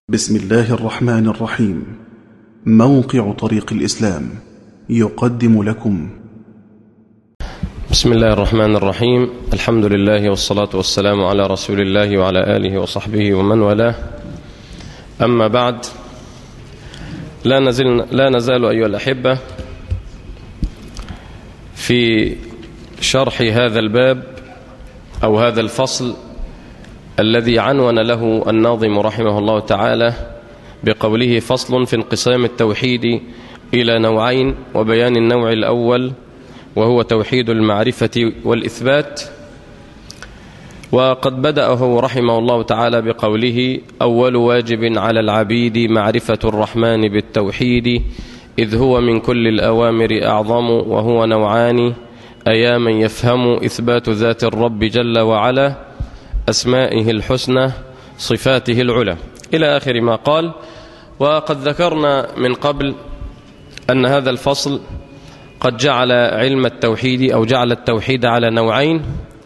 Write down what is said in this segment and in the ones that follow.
بسم الله الرحمن الرحيم. موقع طريق الإسلام يقدم لكم. بسم الله الرحمن الرحيم. الحمد لله والصلاة والسلام على رسول الله وعلى آله وصحبه ومن والاه. أما بعد، لا نزال أيها الأحبة في شرح هذا الباب أو هذا الفصل الذي عنون له الناظم رحمه الله تعالى بقوله: فصل في انقسام التوحيد إلى نوعين، وبيان النوع الأول وهو توحيد المعرفة والإثبات. وقد بدأه رحمه الله تعالى بقوله: أول واجب على العبيد معرفة الرحمن بالتوحيد، إذ هو من كل الأوامر أعظم، وهو نوعان: أيا من يفهم إثبات ذات الرب جل وعلا، أسمائه الحسنى، صفاته العلى، إلى آخر ما قال. وقد ذكرنا من قبل أن هذا الفصل قد جعل علم التوحيد أو جعل التوحيد على نوعين،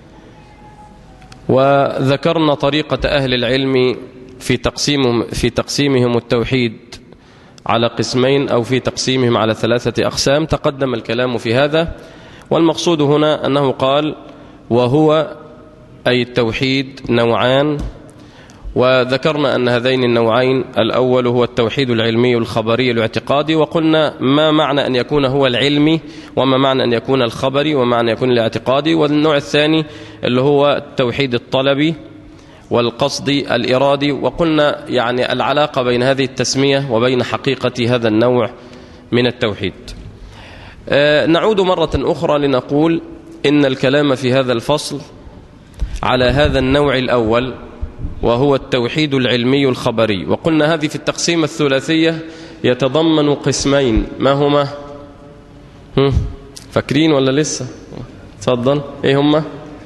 وذكرنا طريقة أهل العلم في تقسيمهم التوحيد على قسمين، أو في تقسيمهم على 3 أقسام. تقدم الكلام في هذا، والمقصود هنا أنه قال: وهو أي التوحيد نوعان. وذكرنا أن هذين النوعين الأول هو التوحيد العلمي الخبري الاعتقادي، وقلنا ما معنى أن يكون هو العلمي، وما معنى أن يكون الخبري، وما معنى أن يكون الاعتقادي. والنوع الثاني اللي هو التوحيد الطلبي والقصدي الإرادي، وقلنا يعني العلاقة بين هذه التسمية وبين حقيقة هذا النوع من التوحيد. نعود مرة أخرى لنقول إن الكلام في هذا الفصل على هذا النوع الأول وهو التوحيد العلمي الخبري. وقلنا هذه في التقسيم الثلاثية يتضمن قسمين، ما هما؟ فاكرين ولا لسه؟ تفضل. ايه هما؟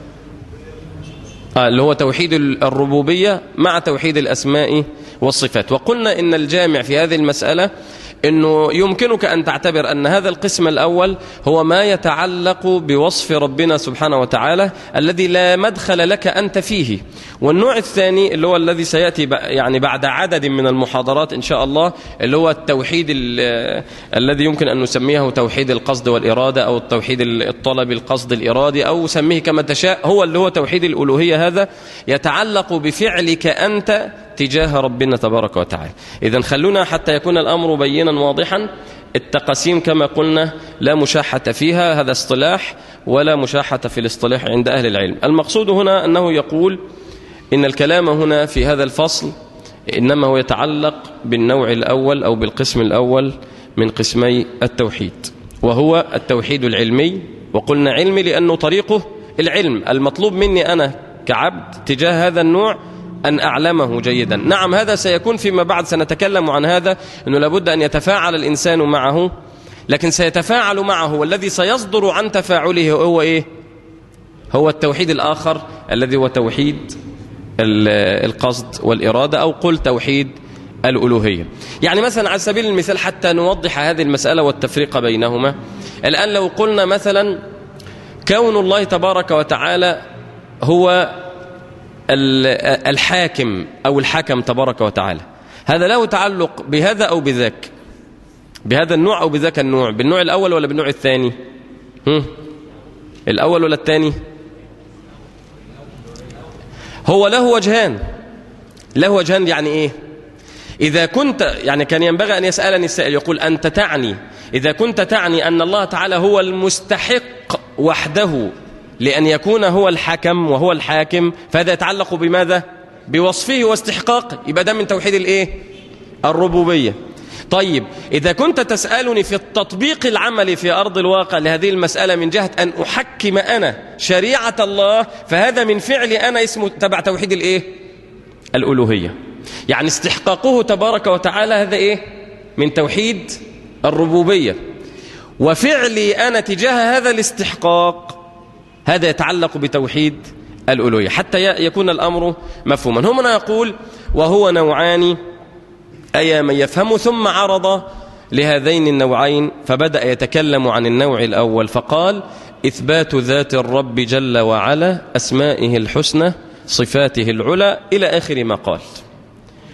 اللي هو توحيد الربوبية مع توحيد الأسماء والصفات. وقلنا إن الجامع في هذه المسألة أنه يمكنك أن تعتبر أن هذا القسم الأول هو ما يتعلق بوصف ربنا سبحانه وتعالى الذي لا مدخل لك أنت فيه، والنوع الثاني اللي هو الذي سيأتي يعني بعد عدد من المحاضرات إن شاء الله، اللي هو التوحيد الذي يمكن أن نسميه توحيد القصد والإرادة، أو التوحيد الطلب القصد الإرادي، أو سميه كما تشاء، هو اللي هو توحيد الألوهية. هذا يتعلق بفعلك أنت تجاه ربنا تبارك وتعالى. إذن خلونا حتى يكون الأمر بينا واضحا. التقسيم كما قلنا لا مشاحة فيها، هذا اصطلاح، ولا مشاحة في الاصطلاح عند أهل العلم. المقصود هنا أنه يقول إن الكلام هنا في هذا الفصل إنما هو يتعلق بالنوع الأول أو بالقسم الأول من قسمي التوحيد، وهو التوحيد العلمي. وقلنا علمي لأنه طريقه العلم. المطلوب مني أنا كعبد تجاه هذا النوع أن أعلمه جيدا. نعم، هذا سيكون فيما بعد، سنتكلم عن هذا، أنه لابد أن يتفاعل الإنسان معه، لكن سيتفاعل معه، والذي سيصدر عن تفاعله هو إيه؟ هو التوحيد الآخر الذي هو توحيد القصد والإرادة، أو قل توحيد الألوهية. يعني مثلا على سبيل المثال حتى نوضح هذه المسألة والتفريق بينهما، الآن لو قلنا مثلا كون الله تبارك وتعالى هو الحاكم أو الحكم تبارك وتعالى، هذا له تعلق بهذا أو بذاك، بهذا النوع أو بذاك النوع، بالنوع الأول ولا بالنوع الثاني؟ الأول ولا الثاني؟ هو له وجهان. له وجهان يعني إيه؟ إذا كنت يعني كان ينبغي أن يسألني السائل يقول: أنت تعني، إذا كنت تعني أن الله تعالى هو المستحق وحده لأن يكون هو الحكم وهو الحاكم، فهذا يتعلق بماذا؟ بوصفه واستحقاقه، يبقى ده من توحيد الإيه؟ الربوبية. طيب، إذا كنت تسألني في التطبيق العملي في أرض الواقع لهذه المسألة من جهة أن أحكم أنا شريعة الله، فهذا من فعلي أنا اسمه تبع توحيد الإيه؟ الألوهية. يعني استحقاقه تبارك وتعالى هذا إيه؟ من توحيد الربوبية. وفعلي أنا تجاه هذا الاستحقاق هذا يتعلق بتوحيد الألوهية، حتى يكون الأمر مفهوما. هنا يقول: وهو نوعان، أي من يفهم، ثم عرض لهذين النوعين، فبدأ يتكلم عن النوع الأول فقال: إثبات ذات الرب جل وعلا، أسمائه الحسنى، صفاته العلى، إلى آخر ما قال.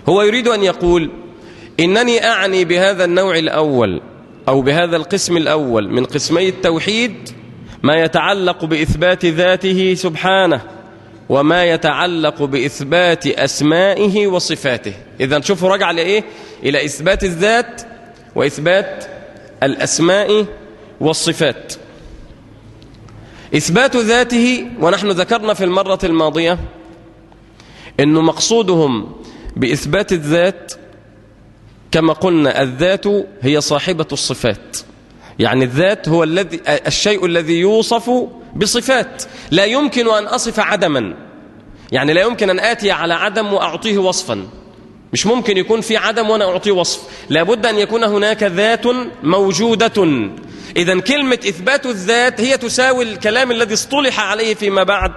هو يريد أن يقول إنني أعني بهذا النوع الأول أو بهذا القسم الأول من قسمي التوحيد ما يتعلق بإثبات ذاته سبحانه وما يتعلق بإثبات أسمائه وصفاته. إذن شوفوا رجع لإيه؟ إلى إثبات الذات وإثبات الأسماء والصفات. إثبات ذاته، ونحن ذكرنا في المرة الماضية أنه مقصودهم بإثبات الذات كما قلنا الذات هي صاحبة الصفات، يعني الذات هو الشيء الذي يوصف بصفات. لا يمكن أن أصف عدما، يعني لا يمكن أن آتي على عدم وأعطيه وصفا، مش ممكن يكون في عدم وأنا أعطيه وصف، لابد أن يكون هناك ذات موجودة. إذن كلمة إثبات الذات هي تساوي الكلام الذي اصطلح عليه فيما بعد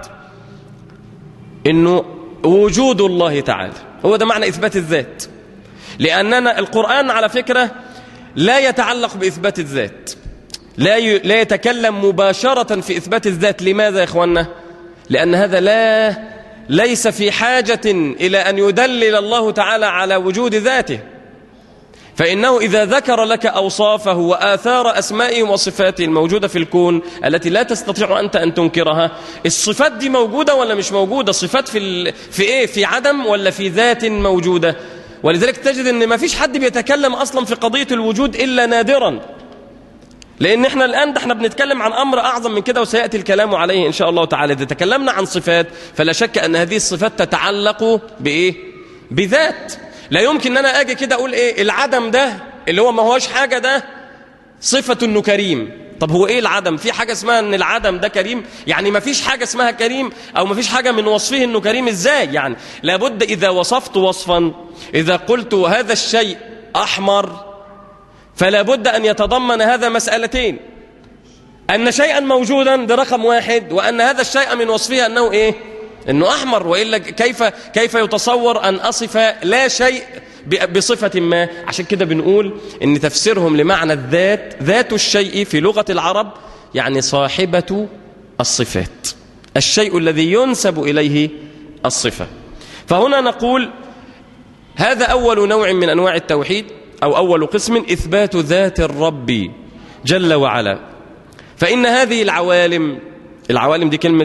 إنه وجود الله تعالى، هو ده معنى إثبات الذات. لأننا القرآن على فكرة لا يتعلق بإثبات الذات، لا يتكلم مباشرة في إثبات الذات. لماذا يا إخواننا؟ لأن هذا ليس في حاجة إلى أن يدلل الله تعالى على وجود ذاته، فإنه إذا ذكر لك أوصافه وآثار أسمائه وصفاته الموجودة في الكون التي لا تستطيع أنت أن تنكرها، الصفات دي موجودة ولا مش موجودة؟ صفات في إيه؟ في عدم ولا في ذات موجودة؟ ولذلك تجد أن ما فيش حد بيتكلم أصلا في قضية الوجود إلا نادرا، لأن احنا الآن احنا بنتكلم عن أمر أعظم من كده وسيأتي الكلام عليه إن شاء الله تعالى. إذا تكلمنا عن صفات فلا شك أن هذه الصفات تتعلق بإيه؟ بذات. لا يمكن أن أنا أجي كده أقول إيه العدم ده اللي هو ما هوش حاجة ده صفة إنه كريم. طب هو إيه العدم؟ في حاجة اسمها أن العدم ده كريم؟ يعني ما فيش حاجة اسمها كريم أو ما فيش حاجة من وصفه إنه كريم. إزاي يعني؟ لابد إذا وصفت وصفا، إذا قلت هذا الشيء أحمر، فلا بد أن يتضمن هذا مسألتين: أن شيئا موجودا ده رقم واحد، وأن هذا الشيء من وصفه أنه إيه؟ أنه أحمر. وإلا كيف يتصور أن أصف لا شيء بصفة ما؟ عشان كده بنقول أن تفسيرهم لمعنى الذات، ذات الشيء في لغة العرب يعني صاحبة الصفات، الشيء الذي ينسب إليه الصفة. فهنا نقول هذا أول نوع من أنواع التوحيد أو أول قسم، إثبات ذات الرب جل وعلا. فإن هذه العوالم دي كلمة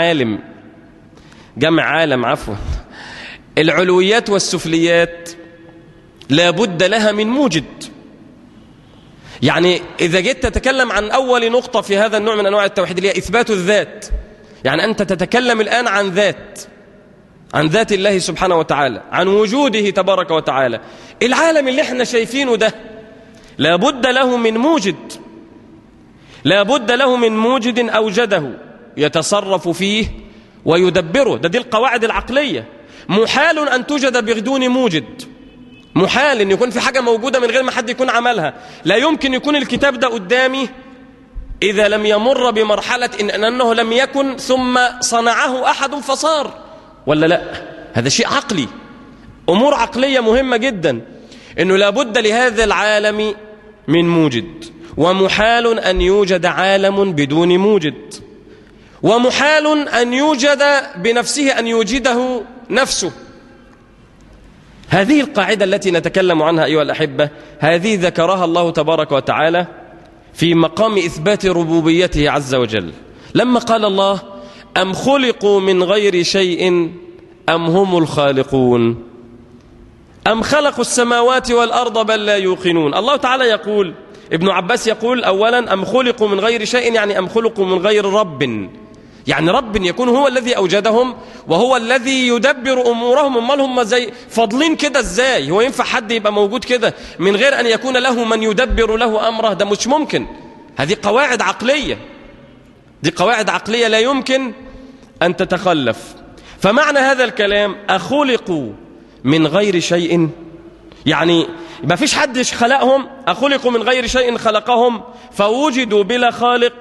جمع عالم عفوا، العلويات والسفليات لا بد لها من موجد. يعني إذا جيت تتكلم عن أول نقطة في هذا النوع من أنواع التوحيد اللي هي إثبات الذات، يعني أنت تتكلم الآن عن ذات الله سبحانه وتعالى، عن وجوده تبارك وتعالى. العالم اللي احنا شايفينه ده لابد له من موجد، لابد له من موجد أوجده يتصرف فيه ويدبره. دي القواعد العقلية. محال أن توجد بدون موجد، محال أن يكون في حاجة موجودة من غير ما حد يكون عملها. لا يمكن يكون الكتاب ده قدامي إذا لم يمر بمرحلة أنه لم يكن ثم صنعه أحد فصار، ولا لا؟ هذا شيء عقلي، أمور عقلية مهمة جدا، أنه لابد لهذا العالم من موجد، ومحال أن يوجد عالم بدون موجد، ومحال أن يوجد بنفسه أن يوجده نفسه. هذه القاعدة التي نتكلم عنها أيها الأحبة، هذه ذكرها الله تبارك وتعالى في مقام إثبات ربوبيته عز وجل، لما قال الله: أم خلقوا من غير شيء أم هم الخالقون أم خلقوا السماوات والأرض بل لا يوقنون. الله تعالى يقول، ابن عباس يقول أولا أم خلقوا من غير شيء، يعني أم خلقوا من غير رب، يعني رب يكون هو الذي أوجدهم وهو الذي يدبر أمورهم. امال هم زي فاضلين كده ازاي؟ هو ينفع حد يبقى موجود كده من غير أن يكون له من يدبر له أمره؟ ده مش ممكن. هذه قواعد عقلية، دي قواعد عقلية لا يمكن أن تتخلف. فمعنى هذا الكلام أخلقوا من غير شيء، يعني ما فيش حد خلقهم، أخلقوا من غير شيء خلقهم فوجدوا بلا خالق،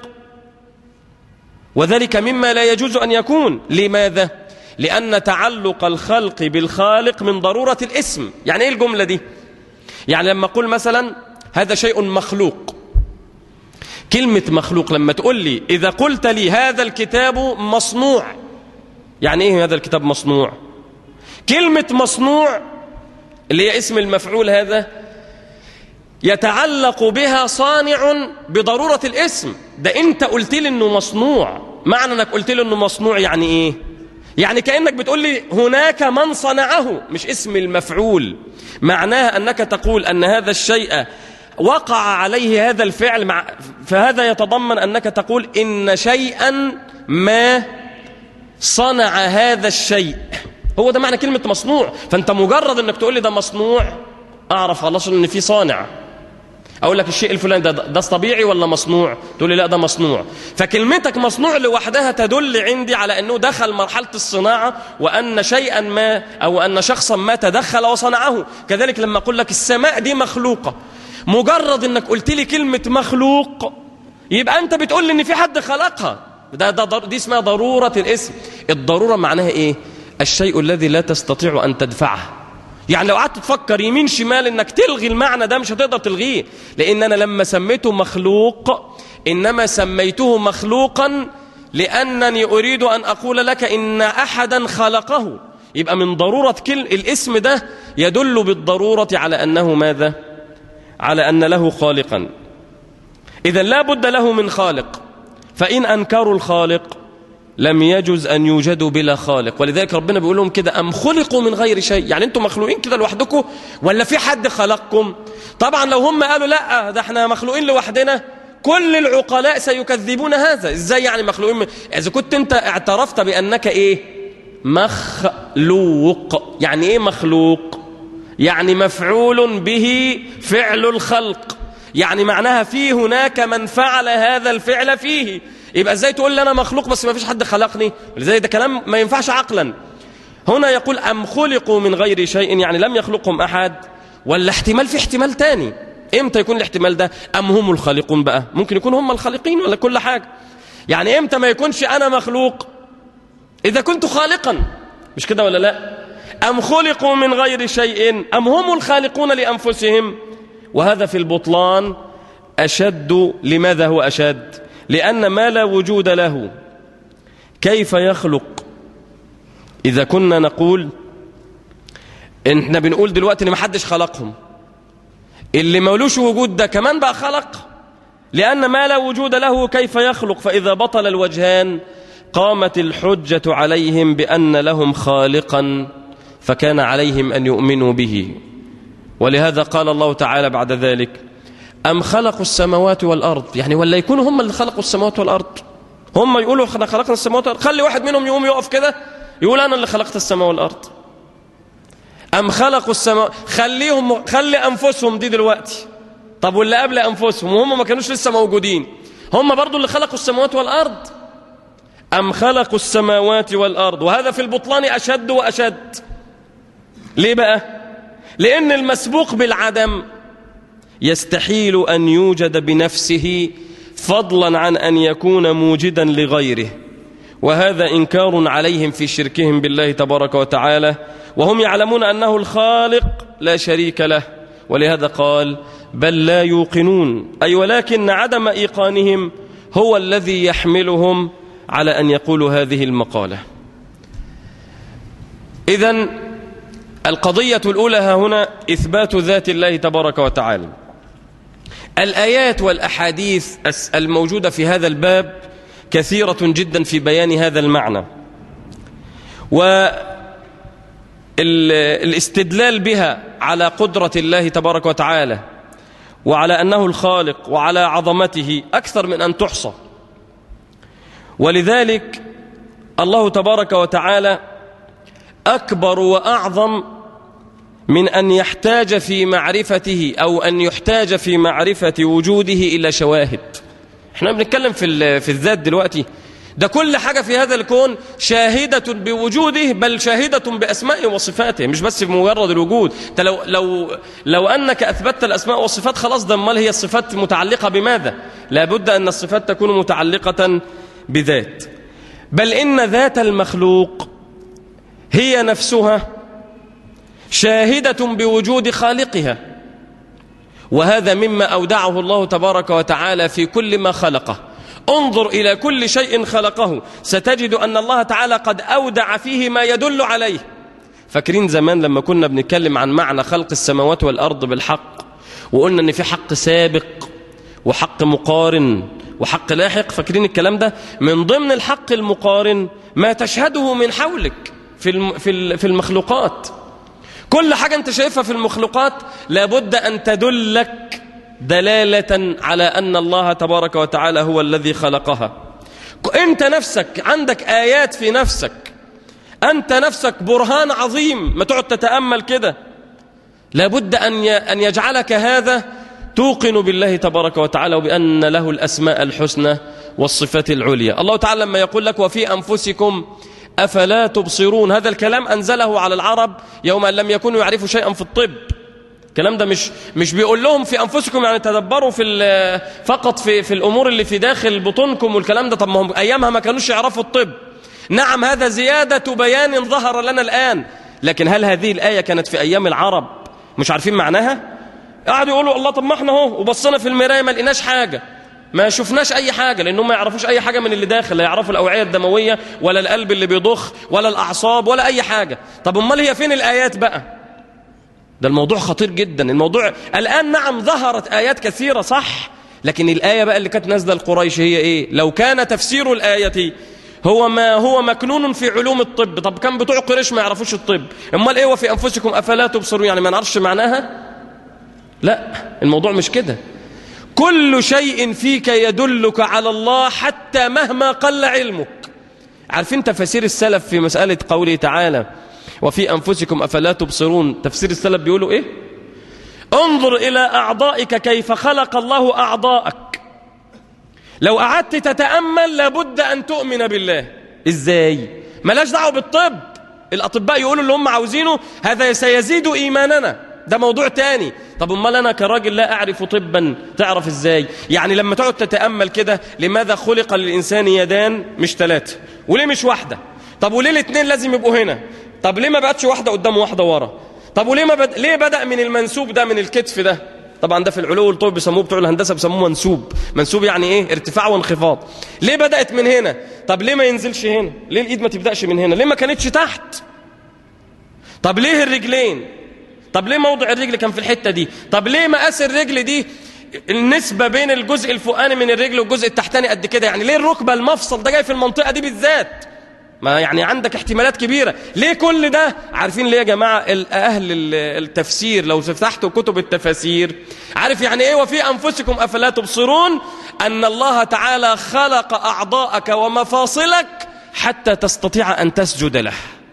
وذلك مما لا يجوز أن يكون. لماذا؟ لأن تعلق الخلق بالخالق من ضرورة الاسم. يعني إيه الجملة دي؟ يعني لما أقول مثلا هذا شيء مخلوق، كلمة مخلوق لما تقول لي إذا قلت لي هذا الكتاب مصنوع، يعني إيه هذا الكتاب مصنوع؟ كلمة مصنوع اللي هي اسم المفعول هذا يتعلق بها صانع بضرورة الاسم. ده انت قلت لي انه مصنوع. معنى انك قلت لي انه مصنوع يعني ايه؟ يعني كأنك بتقول لي هناك من صنعه، مش اسم المفعول. معناها انك تقول ان هذا الشيء وقع عليه هذا الفعل، فهذا يتضمن انك تقول ان شيئا ما صنع هذا الشيء. هو ده معنى كلمة مصنوع. فانت مجرد انك تقول لي ده مصنوع اعرف خلاص ان في صانع. اقول لك الشيء الفلاني ده طبيعي ولا مصنوع؟ تقول لي لا ده مصنوع. فكلمتك مصنوع لوحدها تدل عندي على انه دخل مرحلة الصناعة، وان شيئا ما او ان شخصا ما تدخل وصنعه. كذلك لما اقول لك السماء دي مخلوقة، مجرد انك قلت لي كلمة مخلوق يبقى انت بتقول لي ان في حد خلقها. دي اسمها ضرورة الاسم. الضرورة معناها ايه؟ الشيء الذي لا تستطيع ان تدفعه. يعني لو قعدت تفكر يمين شمال انك تلغي المعنى ده مش هتقدر تلغيه، لان انا لما سميته مخلوق انما سميته مخلوقا لانني اريد ان اقول لك ان احدا خلقه. يبقى من ضرورة الاسم ده يدل بالضرورة على انه ماذا؟ على ان له خالقا. اذا لا بد له من خالق، فان انكروا الخالق لم يجوز أن يوجدوا بلا خالق. ولذلك ربنا بيقول لهم كده أم خلقوا من غير شيء، يعني أنتم مخلوقين كده لوحدكم ولا في حد خلقكم؟ طبعا لو هم قالوا لا ده احنا مخلوقين لوحدنا كل العقلاء سيكذبون هذا. ازاي يعني مخلوقين؟ إذا كنت أنت اعترفت بأنك إيه؟ مخلوق. يعني إيه مخلوق؟ يعني مفعول به فعل الخلق، يعني معناها في هناك من فعل هذا الفعل فيه. يبقى ازاي تقول لي انا مخلوق بس ما فيش حد خلقني؟ ولذلك ده كلام ما ينفعش عقلا. هنا يقول ام خلقوا من غير شيء، يعني لم يخلقهم احد. ولا احتمال، في احتمال تاني. امتى يكون الاحتمال ده؟ ام هم الخالقون بقى، ممكن يكون هم الخالقين ولا كل حاجة. يعني امتى ما يكونش انا مخلوق؟ اذا كنت خالقا، مش كده ولا لا؟ ام خلقوا من غير شيء ام هم الخالقون لانفسهم. وهذا في البطلان اشد. لماذا هو اشد؟ لأن ما لا وجود له كيف يخلق؟ إذا كنا نقول إحنا بنقول دلوقتي إن محدش خلقهم، اللي مولوش وجود ده كمان بقى خلق. لأن ما لا وجود له كيف يخلق؟ فإذا بطل الوجهان قامت الحجة عليهم بأن لهم خالقا، فكان عليهم أن يؤمنوا به. ولهذا قال الله تعالى بعد ذلك أم خلقوا السماوات والأرض. يعني ولا يكونوا هم اللي خلقوا السماوات والأرض؟ هم يقولوا احنا خلقنا السماوات والأرض. خلي واحد منهم يقوم يقف كده يقول أنا اللي خلقت السماء والأرض. أم خلقوا السماء. خلي أنفسهم دي دلوقتي. طب واللي قبل أنفسهم وهم ما كانوش لسه موجودين، هم برضو اللي خلقوا السماوات والأرض. أم خلقوا السماوات والأرض. وهذا في البطلان أشد وأشد. ليه بقى؟ لأن المسبوق بالعدم يستحيل أن يوجد بنفسه فضلا عن أن يكون موجدا لغيره، وهذا إنكار عليهم في شركهم بالله تبارك وتعالى، وهم يعلمون أنه الخالق لا شريك له. ولهذا قال بل لا يوقنون، أي ولكن عدم إيقانهم هو الذي يحملهم على أن يقولوا هذه المقالة. إذن القضية الأولى هنا إثبات ذات الله تبارك وتعالى. الآيات والأحاديث الموجودة في هذا الباب كثيرة جدا في بيان هذا المعنى، والاستدلال بها على قدرة الله تبارك وتعالى وعلى أنه الخالق وعلى عظمته أكثر من أن تحصى. ولذلك الله تبارك وتعالى أكبر وأعظم من أن يحتاج في معرفته أو أن يحتاج في معرفة وجوده إلى شواهد. احنا بنتكلم في الذات دلوقتي، ده كل حاجة في هذا الكون شاهدة بوجوده، بل شاهدة بأسمائه وصفاته، مش بس بمجرد الوجود. انت لو أنك أثبتت الأسماء والصفات خلاص، ده امال هي الصفات متعلقة بماذا؟ لابد أن الصفات تكون متعلقة بذات. بل إن ذات المخلوق هي نفسها شاهدة بوجود خالقها، وهذا مما أودعه الله تبارك وتعالى في كل ما خلقه. انظر إلى كل شيء خلقه ستجد أن الله تعالى قد أودع فيه ما يدل عليه. فاكرين زمان لما كنا بنتكلم عن معنى خلق السماوات والأرض بالحق، وقلنا ان في حق سابق وحق مقارن وحق لاحق؟ فاكرين الكلام ده؟ من ضمن الحق المقارن ما تشهده من حولك في المخلوقات. كل حاجة انت شايفها في المخلوقات لابد أن تدلك دلالة على أن الله تبارك وتعالى هو الذي خلقها. انت نفسك عندك آيات في نفسك، أنت نفسك برهان عظيم، ما تقعد تتأمل كده. لابد أن يجعلك هذا توقن بالله تبارك وتعالى وبأن له الأسماء الحسنى والصفات العليا. الله تعالى لما يقول لك وفي أنفسكم أفلا تبصرون، هذا الكلام أنزله على العرب يوم أن لم يكونوا يعرفوا شيئا في الطب. الكلام ده مش بيقول لهم في أنفسكم يعني تدبروا فقط في الأمور اللي في داخل بطونكم والكلام ده. طب ما هم أيامها ما كانوش يعرفوا الطب. نعم هذا زيادة بيان ظهر لنا الآن، لكن هل هذه الآية كانت في أيام العرب مش عارفين معناها؟ قعدوا يقولوا الله طب ما احنا اهو وبصينا في المراية ما لقيناش حاجة، ما شفناش أي حاجة، لأنهم ما يعرفوش أي حاجة من اللي داخل، لا يعرفوا الأوعية الدموية ولا القلب اللي بيضخ ولا الأعصاب ولا أي حاجة. طب أمال هي فين الآيات بقى؟ ده الموضوع خطير جدا. الموضوع الآن نعم ظهرت آيات كثيرة صح، لكن الآية بقى اللي كانت نازلة القريش هي إيه؟ لو كان تفسير الآية هو ما هو مكنون في علوم الطب، طب كان بتوع قريش ما يعرفوش الطب، أمال إيه وفي أنفسكم أفلا تبصرون؟ يعني ما نعرفش معناها؟ لا، الموضوع مش كده. كل شيء فيك يدلك على الله حتى مهما قل علمك. عارفين تفسير السلف في مسألة قوله تعالى وفي أنفسكم أفلا تبصرون؟ تفسير السلف بيقولوا إيه؟ انظر إلى أعضائك كيف خلق الله أعضائك. لو قعدت تتأمل لابد أن تؤمن بالله. إزاي؟ ملاش دعوه بالطب، الأطباء يقولوا اللي هم عاوزينه هذا سيزيد إيماننا، ده موضوع تاني. طب امال انا كراجل لا اعرف طبا تعرف ازاي؟ يعني لما تقعد تتامل كده، لماذا خلق للانسان يدان مش 3؟ وليه مش واحده؟ طب وليه الاثنين لازم يبقوا هنا؟ طب ليه ما بقتش واحده قدام وواحده ورا؟ طب وليه ليه بدا من المنسوب ده، من الكتف ده؟ طبعا ده في العلو والطب بيسموه، بتوع الهندسه بيسموه منسوب. منسوب يعني ايه؟ ارتفاع وانخفاض. ليه بدات من هنا؟ طب ليه ما ينزلش هنا؟ ليه الايد ما تبداش من هنا؟ ليه ما كانتش تحت؟ طب ليه الرجلين؟ طب ليه موضع الرجل كان في الحتة دي؟ طب ليه مقاس الرجل دي النسبة بين الجزء الفوقاني من الرجل والجزء التحتاني قد كده؟ يعني ليه الركبة المفصل ده جاي في المنطقة دي بالذات؟ ما يعني عندك احتمالات كبيرة. ليه كل ده؟ عارفين ليه يا جماعة؟ أهل التفسير لو فتحتوا كتب التفاسير عارف يعني ايه وفي أنفسكم أفلا تبصرون؟ أن الله تعالى خلق أعضاءك ومفاصلك حتى تستطيع أن تسجد له.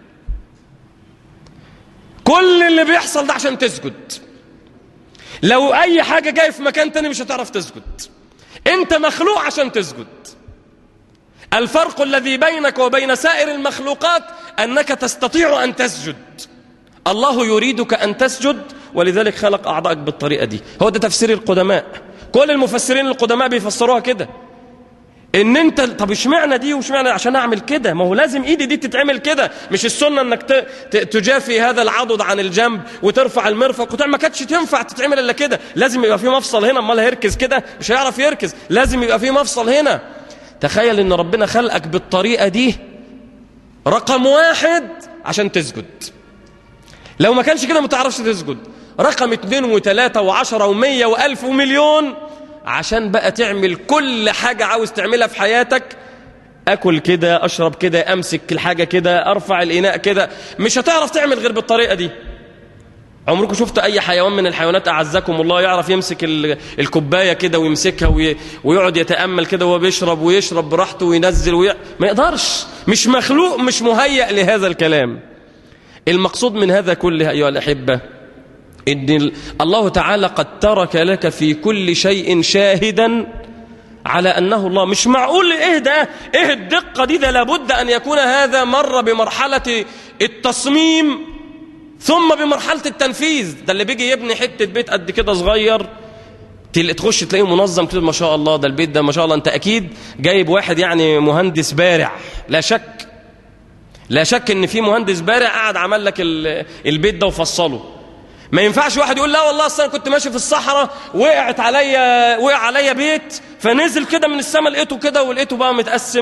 كل اللي بيحصل ده عشان تسجد. لو اي حاجة جاي في مكان تاني مش هتعرف تسجد. انت مخلوق عشان تسجد. الفرق الذي بينك وبين سائر المخلوقات انك تستطيع ان تسجد. الله يريدك ان تسجد، ولذلك خلق اعضائك بالطريقة دي. هو ده تفسير القدماء. كل المفسرين القدماء بيفسروها كده، ان انت طب اشمعنى دي واشمعنى عشان اعمل كده؟ ما هو لازم ايدي دي تتعمل كده، مش السنه انك تجافي هذا العضد عن الجنب وترفع المرفق وتعمل. ما كانتش تنفع تتعمل الا كده، لازم يبقى في مفصل هنا، امال هيركز كده مش هيعرف يركز، لازم يبقى في مفصل هنا. تخيل ان ربنا خلقك بالطريقه دي رقم 1 عشان تسجد. لو ما كانش كده ما تعرفش تسجد. رقم 2 و3 و10 و100 و1000 ومليون عشان بقى تعمل كل حاجة عاوز تعملها في حياتك. أكل كده، أشرب كده، أمسك الحاجة كده، أرفع الإناء كده. مش هتعرف تعمل غير بالطريقة دي. عمركم شفتوا أي حيوان من الحيوانات أعزكم الله يعرف يمسك الكوباية كده ويمسكها ويقعد يتأمل كده وهو بيشرب ويشرب براحته وينزل ما يقدرش. مش مخلوق، مش مهيأ لهذا الكلام. المقصود من هذا كله أيها الأحبة إن الله تعالى قد ترك لك في كل شيء شاهدا على أنه الله. مش معقول إيه ده، إيه الدقة دي؟ ده لابد أن يكون هذا مر بمرحلة التصميم ثم بمرحلة التنفيذ. ده اللي بيجي يبني حتة بيت قد كده صغير تخش تلاقيه منظم كده، ما شاء الله ده البيت ده ما شاء الله. أنت أكيد جايب واحد يعني مهندس بارع، لا شك، لا شك إن في مهندس بارع قاعد عمل لك البيت ده وفصله. ما ينفعش واحد يقول لا والله اصلا كنت ماشي في الصحراء وقع عليا بيت فنزل كده من السماء لقيته كده ولقيته بقى متقسم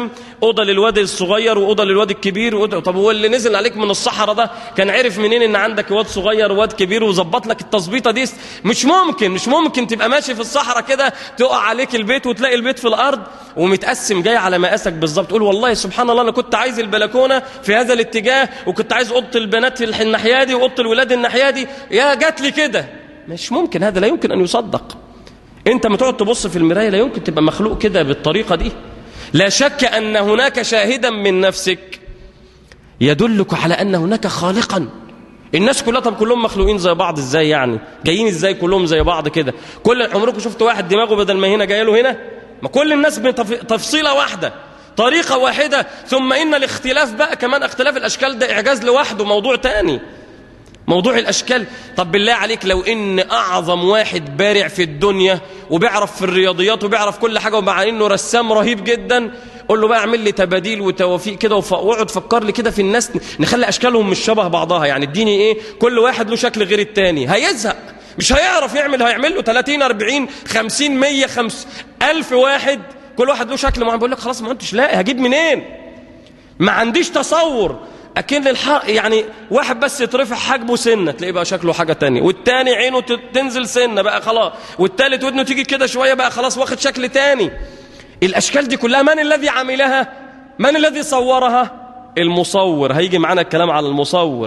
أوضة للواد الصغير وأوضة للواد الكبير طب هو اللي نزل عليك من الصحراء ده كان عرف منين إن عندك واد صغير وواد كبير وظبط لك التظبيطة دي؟ مش ممكن تبقى ماشي في الصحراء كده تقع عليك البيت وتلاقي البيت في الأرض ومتقسم جاي على مقاسك بالظبط. تقول والله سبحان الله أنا كنت عايز البلكونة في هذا الاتجاه وكنت عايز أوضة البنات في الناحية دي وأوضة الولاد الناحية دي، يا جات لي كده. مش ممكن، هذا لا يمكن أن يصدق. أنت ما تقعد تبص في المراية لا يمكن تبقى مخلوق كده بالطريقة دي. لا شك أن هناك شاهدا من نفسك يدلك على أن هناك خالقا. الناس كلها طب كلهم مخلوقين زي بعض ازاي يعني؟ جايين ازاي كلهم زي بعض كده؟ كل عمركم شفت واحد دماغه بدل ما هنا جاي له هنا؟ ما كل الناس بتفصيلة واحدة، طريقة واحدة. ثم إن الاختلاف بقى كمان اختلاف الأشكال ده إعجاز لوحده، موضوع تاني، موضوع الأشكال. طب بالله عليك لو إن أعظم واحد بارع في الدنيا وبيعرف في الرياضيات وبيعرف كل حاجة ومع إنه رسام رهيب جدا، قول له بقى اعمل لي تباديل وتوافيق كده واقعد فكر لي كده في الناس نخلي أشكالهم مش شبه بعضها، يعني اديني إيه كل واحد له شكل غير التاني. هيزهق، مش هيعرف يعمل. هيعمل له 30 40 50 100 1000 واحد كل واحد له شكل معين. بقول لك خلاص ما انتش لاقي، هجيب منين؟ ما عنديش تصور. أكن يعني واحد بس يترفع حاجبه سنة تلاقيه بقى شكله حاجة تانية، والتاني عينه تنزل سنة بقى خلاص، والتالت ودنه تيجي كده شوية بقى خلاص واخد شكل تاني. الأشكال دي كلها من الذي عملها؟ من الذي صورها؟ المصور. هيجي معنا الكلام على المصور،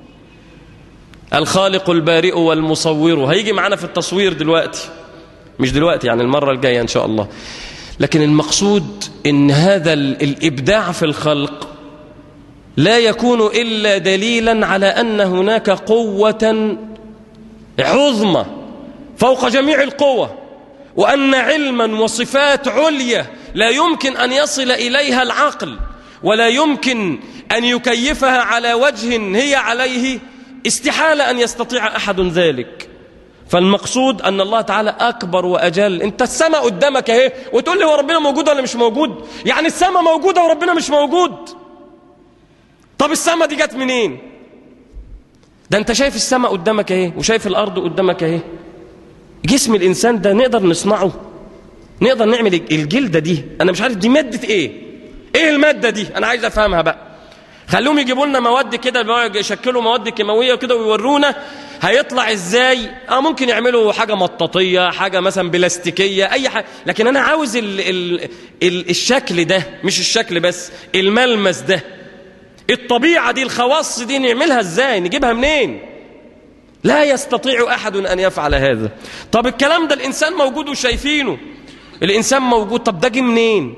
الخالق البارئ والمصور. هيجي معنا في التصوير دلوقتي، مش دلوقتي يعني المرة الجاية إن شاء الله. لكن المقصود إن هذا الإبداع في الخلق لا يكون إلا دليلا على أن هناك قوة عظمى فوق جميع القوى، وأن علما وصفات عليا لا يمكن أن يصل إليها العقل ولا يمكن أن يكيفها على وجه هي عليه، استحالة أن يستطيع أحد ذلك. فالمقصود أن الله تعالى أكبر وأجل. أنت السماء قدامك اهي وتقول لي هو ربنا موجود ولا مش موجود؟ يعني السماء موجودة وربنا مش موجود؟ طب السماء دي جت منين؟ ده أنت شايف السماء قدامك اهي وشايف الأرض قدامك اهي. جسم الإنسان ده نقدر نصنعه، نقدر نعمل الجلدة دي. أنا مش عارف دي مادة إيه المادة دي؟ أنا عايز أفهمها بقى. خلوهم يجيبوا لنا مواد كده، يشكلوا مواد كيماوية كده ويورونا هيطلع إزاي. ممكن يعملوا حاجة مطاطية، حاجة مثلا بلاستيكية، أي حاجة، لكن أنا عاوز الشكل ده، مش الشكل بس، الملمس ده، الطبيعة دي، الخواص دي نعملها إزاي؟ نجيبها منين؟ لا يستطيع أحد أن يفعل هذا. طب الكلام ده الإنسان موجود وشايفينه، الإنسان موجود، طب ده جه منين؟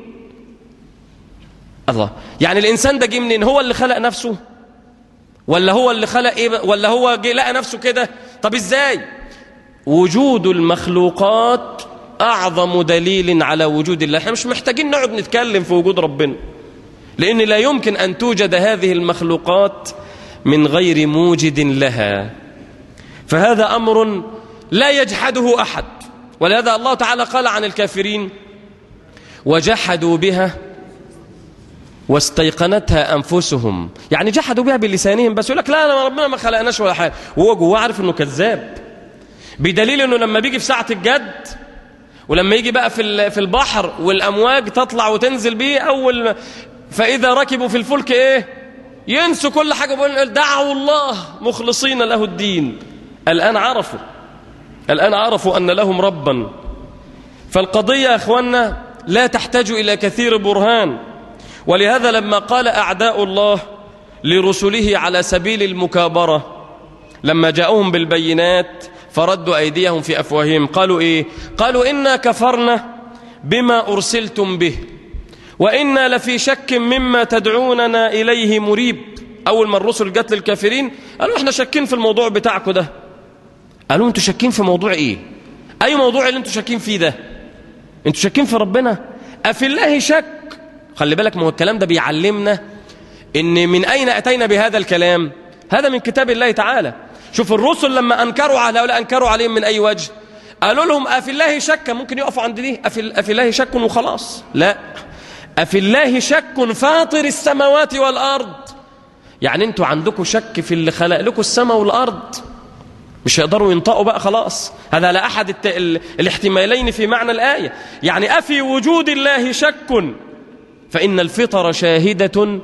الله، يعني الإنسان ده جه منين؟ هو اللي خلق نفسه؟ ولا هو اللي خلق إيه؟ ولا هو جه لقى نفسه كده؟ طب إزاي؟ وجود المخلوقات أعظم دليل على وجود الله. احنا مش محتاجين نقعد نتكلم في وجود ربنا، لأن لا يمكن أن توجد هذه المخلوقات من غير موجد لها. فهذا أمر لا يجحده أحد. ولهذا الله تعالى قال عن الكافرين: وجحدوا بها واستيقنتها أنفسهم. يعني جحدوا بها بلسانهم بس، يقول لك لا ربنا ما خلقناش ولا حاجة، وهو جواه عارف أنه كذاب. بدليل أنه لما بيجي في ساعة الجد ولما يجي بقى في البحر والأمواج تطلع وتنزل بيه، أول فإذا ركبوا في الفلك إيه؟ ينسوا كل حاجة، دعوا الله مخلصين له الدين. الآن عرفوا أن لهم ربا. فالقضية يا أخوانا لا تحتاج إلى كثير برهان. ولهذا لما قال أعداء الله لرسله على سبيل المكابرة، لما جاءوهم بالبينات فردوا أيديهم في أفواههم، قالوا إيه؟ قالوا إنا كفرنا بما أرسلتم به وإنا لفي شك مما تدعوننا إليه مريب. أول ما الرسل جت للكافرين قالوا إحنا شاكين في الموضوع بتاعكم ده. قالوا أنتوا شاكين في موضوع إيه؟ أي موضوع اللي أنتوا شاكين فيه ده؟ أنتوا شاكين في ربنا؟ أفي الله شك؟ خلي بالك، ما هو الكلام ده بيعلمنا إن من أين أتينا بهذا الكلام؟ هذا من كتاب الله تعالى. شوف الرسل لما أنكروا على هؤلاء أنكروا عليهم من أي وجه؟ قالوا لهم أفي الله شك. ممكن يقفوا عند دي أفي الله شك وخلاص؟ لا، أفي الله شك فاطر السماوات والأرض. يعني أنتوا عندكم شك في اللي خلق لكم السماء والأرض، مش هيقدروا ينطقوا بقى خلاص. هذا لا أحد الاحتمالين في معنى الآية. يعني أفي وجود الله شك فإن الفطر شاهدة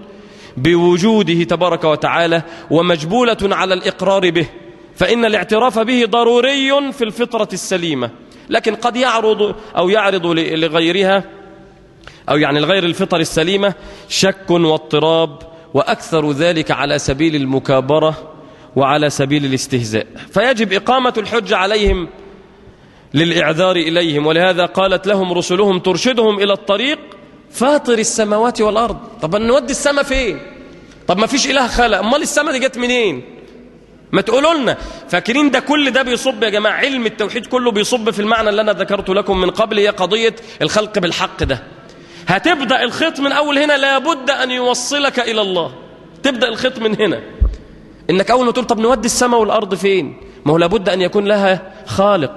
بوجوده تبارك وتعالى ومجبولة على الإقرار به، فإن الاعتراف به ضروري في الفطرة السليمة. لكن قد يعرض لغيرها أو يعني لغير الفطر السليمة شك واضطراب، وأكثر ذلك على سبيل المكابرة وعلى سبيل الاستهزاء، فيجب إقامة الحجة عليهم للإعذار إليهم. ولهذا قالت لهم رسلهم ترشدهم إلى الطريق فاطر السماوات والأرض. طب نودي السماء فين؟ طب ما فيش إله خلق، أمال السماء دي جت منين؟ ما تقولوا لنا. فاكرين ده كل ده بيصب يا جماعة، علم التوحيد كله بيصب في المعنى اللي أنا ذكرته لكم من قبل، هي قضية الخلق بالحق. ده هتبدأ الخيط من أول هنا، لابد أن يوصلك إلى الله. تبدأ الخيط من هنا، إنك أول ما تقول طب نودي السماء والأرض فين؟ ما هو لابد أن يكون لها خالق.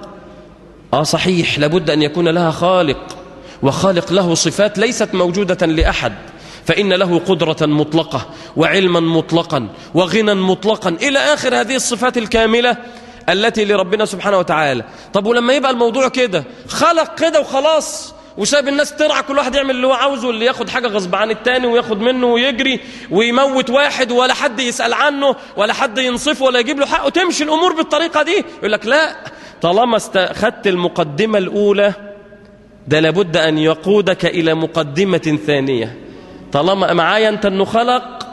صحيح، لابد أن يكون لها خالق، وخالق له صفات ليست موجودة لأحد، فإن له قدرة مطلقة وعلما مطلقا وغنى مطلقا إلى آخر هذه الصفات الكاملة التي لربنا سبحانه وتعالى. طب ولما يبقى الموضوع كده، خلق كده وخلاص وساب الناس ترعى، كل واحد يعمل اللي هو عاوزه، اللي ياخد حاجة غصب عن التاني وياخد منه ويجري ويموت واحد ولا حد يسأل عنه ولا حد ينصفه ولا يجيب له حقه، تمشي الأمور بالطريقة دي. يقول لك لا، طالما أخذت المقدمة الأولى ده لابد أن يقودك إلى مقدمة ثانية. طالما معايا أنت أنه خلق،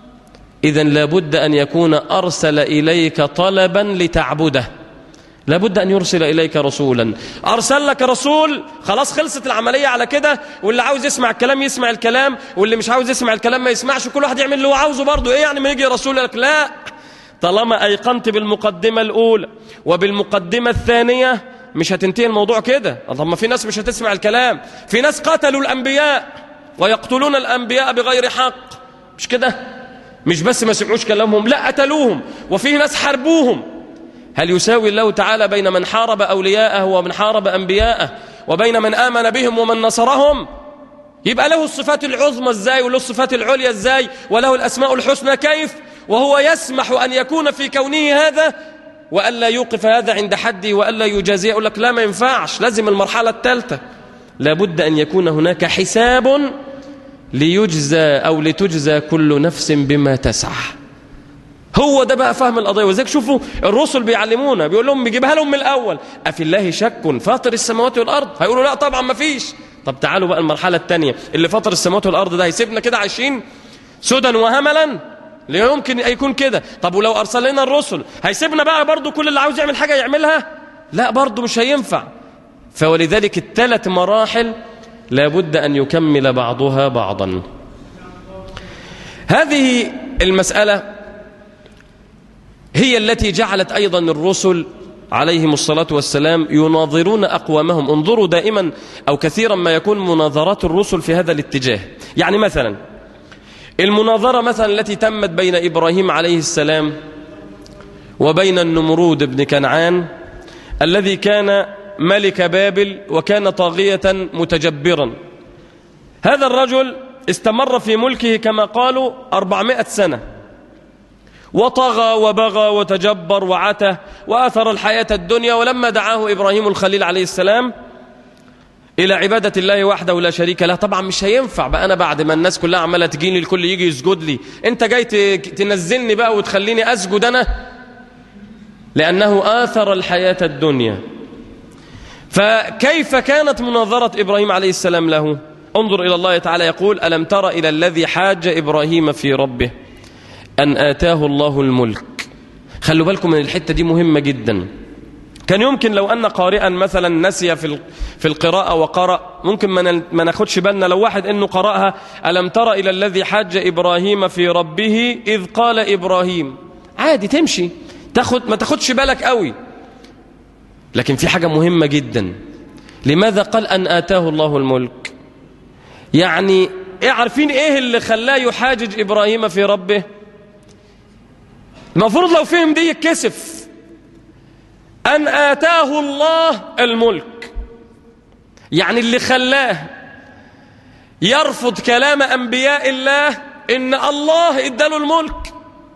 إذن لابد أن يكون أرسل إليك طلبا لتعبده، لابد أن يرسل إليك رسولا. أرسل لك رسول، خلاص خلصت العملية على كده، واللي عاوز يسمع الكلام يسمع الكلام، واللي مش عاوز يسمع الكلام ما يسمعش، كل واحد يعمل اللي هو عاوزه برضه. إيه يعني ما يجي رسول لك؟ لا، طالما أيقنت بالمقدمة الأولى وبالمقدمة الثانية مش هتنتهي الموضوع كده. طب ما في ناس مش هتسمع الكلام، في ناس قتلوا الأنبياء ويقتلون الأنبياء بغير حق، مش كده؟ مش بس ما سمعوش كلامهم، لا قتلوهم، وفي ناس حاربوهم. هل يساوي الله تعالى بين من حارب أولياءه ومن حارب أنبياءه وبين من آمن بهم ومن نصرهم؟ يبقى له الصفات العظمى ازاي وله الصفات العليا ازاي وله الأسماء الحسنى كيف وهو يسمح أن يكون في كونه هذا وألا يوقف هذا عند حده وألا يجازيه؟ يقول لك لا، ما ينفعش، لازم المرحلة الثالثة، لابد أن يكون هناك حساب ليجزى أو لتجزى كل نفس بما تسعى. هو ده بقى فهم القضية. وذلك شوفوا الرسل بيعلمونا، بيقول لهم بيجيبها لهم من الأول، أفي الله شك فاطر السماوات والأرض؟ هيقولوا لا طبعا ما فيش. طب تعالوا بقى المرحلة الثانية، اللي فاطر السماوات والأرض ده هيسيبنا كده عايشين سدى وهملا؟ لا يمكن يكون كده. طب ولو أرسل لنا الرسل هيسيبنا بقى برضو كل اللي عاوز يعمل حاجة يعملها؟ لا، برضو مش هينفع. فولذلك الثلاث مراحل لابد أن يكمل بعضها بعضا. هذه المسألة هي التي جعلت أيضا الرسل عليهم الصلاة والسلام يناظرون أقوامهم. انظروا دائما أو كثيرا ما يكون مناظرات الرسل في هذا الاتجاه. يعني مثلا المناظرة مثلا التي تمت بين إبراهيم عليه السلام وبين النمرود بن كنعان الذي كان ملك بابل وكان طاغية متجبرا. هذا الرجل استمر في ملكه كما قالوا 400 سنة، وطغى وبغى وتجبر وعته وآثر الحياة الدنيا. ولما دعاه إبراهيم الخليل عليه السلام إلى عبادة الله وحده لا شريك له، طبعا مش هينفع بقى أنا بعد ما الناس كلها عمالة تجيني الكل يجي يسجد لي، أنت جاي تنزلني بقى وتخليني أسجد أنا؟ لأنه آثر الحياة الدنيا. فكيف كانت مناظرة إبراهيم عليه السلام له؟ انظر إلى الله تعالى يقول: ألم تر إلى الذي حاج إبراهيم في ربه أن آتاه الله الملك. خلوا بالكم من الحتة دي مهمة جدا. كان يمكن لو أن قارئا مثلا نسي في القراءة وقرأ، ممكن ما ناخدش بالنا لو واحد إنه قرأها ألم تر إلى الذي حاج إبراهيم في ربه إذ قال إبراهيم، عادي تمشي، ما تاخدش بالك قوي. لكن في حاجة مهمة جدا. لماذا قال أن آتاه الله الملك؟ يعني عارفين إيه اللي خلاه يحاجج إبراهيم في ربه؟ المفروض لو فهم دي يتكسف. أن آتاه الله الملك، يعني اللي خلاه يرفض كلام أنبياء الله إن الله اداله الملك.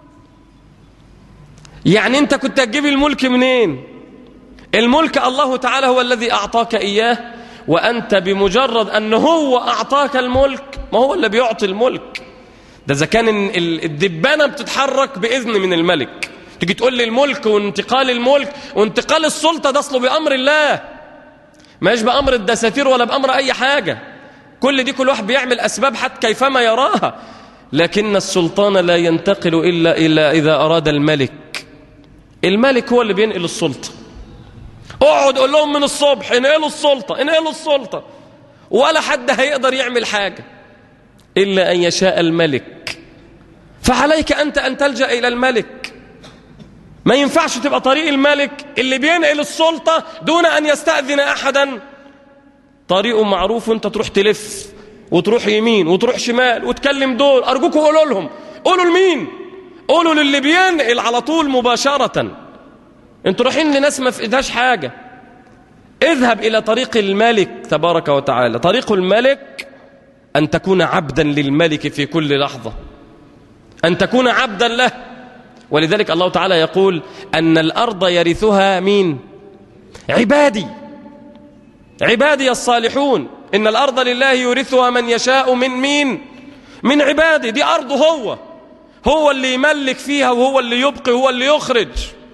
يعني أنت كنت هتجيب الملك منين؟ الملك الله تعالى هو الذي أعطاك إياه، وأنت بمجرد أن هو أعطاك الملك ما هو اللي بيعطي الملك. ده إذا كان الدبانة بتتحرك بإذن من الملك، تيجي تقول لي الملك وانتقال الملك وانتقال السلطة ده أصله بأمر الله، ماش بأمر الدساتير ولا بأمر أي حاجة. كل دي كل واحد بيعمل أسباب حتى كيفما يراها، لكن السلطان لا ينتقل إلا إذا أراد الملك. الملك هو اللي بينقل السلطة. اقعد قول لهم من الصبح انقلوا السلطة انقلوا السلطة، ولا حد هيقدر يعمل حاجة إلا أن يشاء الملك. فعليك أنت أن تلجأ إلى الملك. ما ينفعش تبقى طريق الملك اللي بينقل السلطة دون أن يستأذن أحدا. طريقه معروف وانت تروح تلف وتروح يمين وتروح شمال وتكلم دول. أرجوكوا قولوا لهم. قولوا لمين؟ قولوا للي بينقل على طول مباشرة. انتوا رايحين لناس ما فقدهاش حاجة. اذهب إلى طريق الملك تبارك وتعالى. طريق الملك أن تكون عبدا للملك في كل لحظة، أن تكون عبدا له. ولذلك الله تعالى يقول أن الأرض يرثها مين؟ عبادي، عبادي الصالحون. إن الأرض لله يورثها من يشاء من مين؟ من عبادي. دي أرضه هو اللي يملك فيها وهو اللي يبقي وهو اللي يخرج.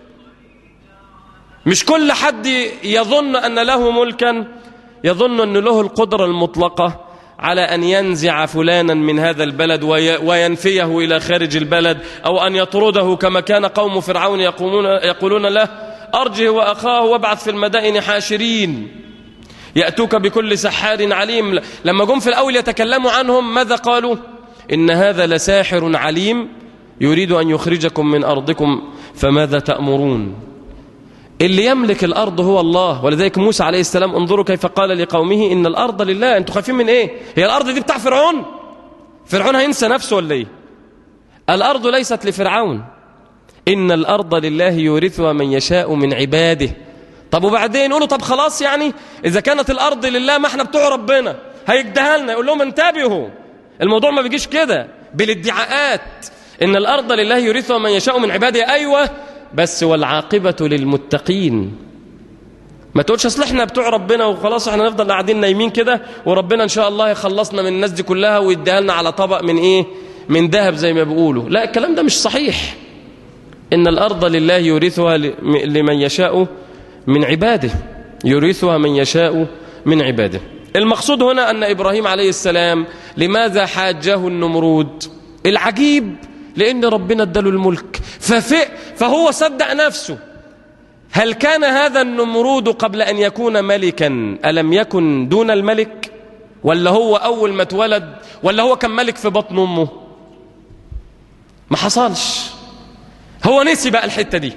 مش كل حد يظن أن له ملكا يظن أن له القدرة المطلقة على أن ينزع فلانا من هذا البلد وينفيه إلى خارج البلد، أو أن يطرده كما كان قوم فرعون يقولون له أرجه وأخاه وابعث في المدائن حاشرين يأتوك بكل سحار عليم. لما جم في الأول يتكلموا عنهم ماذا قالوا؟ إن هذا لساحر عليم يريد أن يخرجكم من أرضكم فماذا تأمرون؟ اللي يملك الأرض هو الله. ولذلك موسى عليه السلام انظروا كيف قال لقومه إن الأرض لله. أنتوا خايفين من إيه؟ هي الأرض دي بتاع فرعون؟ فرعون هينسى نفسه ولا إيه؟ الأرض ليست لفرعون. إن الأرض لله يورثها من يشاء من عباده. طب وبعدين يقولوا طب خلاص، يعني إذا كانت الأرض لله ما احنا بتوع ربنا هيجدها لنا. يقول لهم انتبهوا، الموضوع ما بيجيش كده بالادعاءات. إن الأرض لله يورثها من يشاء من عباده، أيوة، بس والعاقبة للمتقين. ما تقولش اصل احنا بتوع ربنا وخلاص احنا نفضل قاعدين نايمين كده وربنا ان شاء الله يخلصنا من الناس دي كلها ويديها لنا على طبق من ايه؟ من ذهب زي ما بيقولوا. لا، الكلام ده مش صحيح. ان الارض لله يورثها لمن يشاء من عباده، يورثها من يشاء من عباده. المقصود هنا ان ابراهيم عليه السلام لماذا حاجه النمرود؟ العجيب لأن ربنا اداله الملك فهو صدق نفسه. هل كان هذا النمرود قبل أن يكون ملكا ألم يكن دون الملك؟ ولا هو أول ما اتولد؟ ولا هو كان ملك في بطن أمه؟ ما حصلش. هو نسي بقى الحتة دي،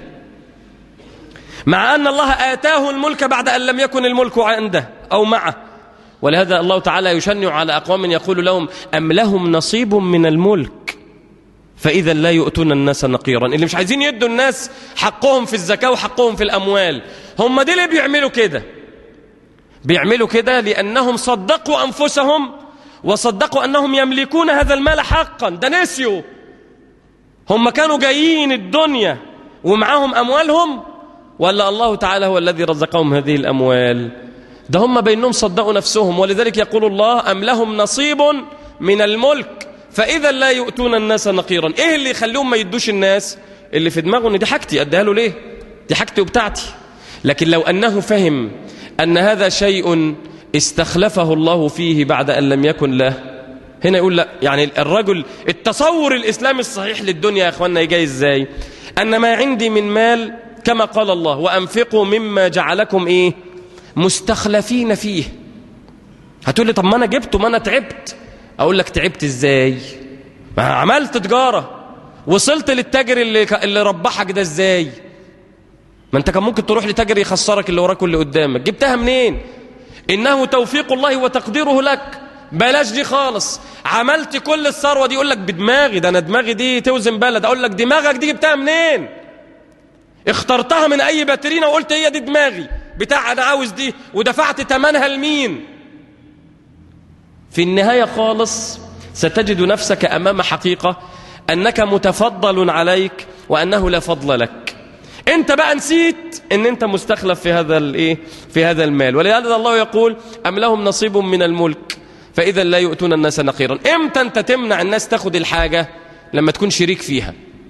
مع أن الله آتاه الملك بعد أن لم يكن الملك عنده أو معه. ولهذا الله تعالى يشنع على أقوام يقول لهم أم لهم نصيب من الملك فإذا لا يؤتون الناس نقيرا. اللي مش عايزين يدوا الناس حقهم في الزكاة وحقهم في الأموال، هم دي اللي بيعملوا كده. بيعملوا كده لأنهم صدقوا أنفسهم وصدقوا أنهم يملكون هذا المال حقا. ده نسيوا. هم كانوا جايين الدنيا ومعهم أموالهم، ولا الله تعالى هو الذي رزقهم هذه الأموال؟ ده هم بينهم صدقوا نفسهم. ولذلك يقول الله أم لهم نصيب من الملك فإذا لا يؤتون الناس نقيرا. إيه اللي يخليهم ما يدوش الناس؟ اللي في دماغه إن دي حاجتي أديها له ليه؟ دي حاجتي وبتاعتي. لكن لو أنه فهم أن هذا شيء استخلفه الله فيه بعد أن لم يكن له، هنا يقول لا. يعني الرجل التصور الإسلامي الصحيح للدنيا يا أخوانا يجي إزاي؟ أن ما عندي من مال كما قال الله وأنفقوا مما جعلكم إيه؟ مستخلفين فيه. هتقول لي طب ما أنا جبته، ما أنا تعبت. أقول لك تعبت إزاي؟ ما عملت تجارة، وصلت للتاجر اللي ربحك ده إزاي؟ ما أنت كان ممكن تروح لتاجر يخسرك اللي وراك واللي قدامك. جبتها منين؟ إنه توفيق الله وتقديره لك. بلاش دي خالص. عملت كل الثروة دي، يقول لك بدماغي، ده أنا دماغي دي توزن بلد. أقول لك دماغك دي جبتها منين؟ اخترتها من أي باترينا وقلت هي دي دماغي بتاع أنا عاوز دي، ودفعت ثمنها لمين؟ في النهاية خالص ستجد نفسك أمام حقيقة أنك متفضل عليك وأنه لا فضل لك. أنت بقى نسيت أن أنت مستخلف في هذا المال. ولهذا الله يقول أم لهم نصيب من الملك فإذا لا يؤتون الناس نقيرا. امتى انت تمنع الناس تاخد الحاجة؟ لما تكون شريك فيها،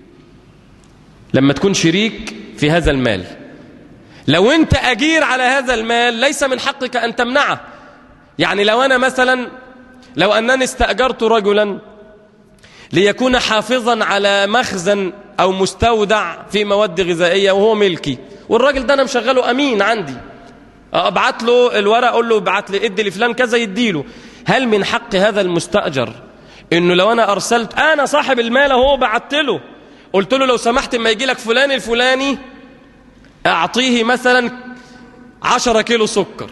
لما تكون شريك في هذا المال. لو انت أجير على هذا المال ليس من حقك أن تمنعه. يعني لو أنا مثلا، لو أنني استأجرت رجلا ليكون حافظا على مخزن أو مستودع في مواد غذائية وهو ملكي، والراجل ده أنا مشغله أمين عندي، أبعت له الورق أقول له ابعت لي ادي لفلان كذا يديله، هل من حق هذا المستأجر إنه لو أنا أرسلت، أنا صاحب المال هو بعت له قلت له لو سمحت ما يجي لك فلان الفلاني أعطيه مثلا 10 كيلو سكر،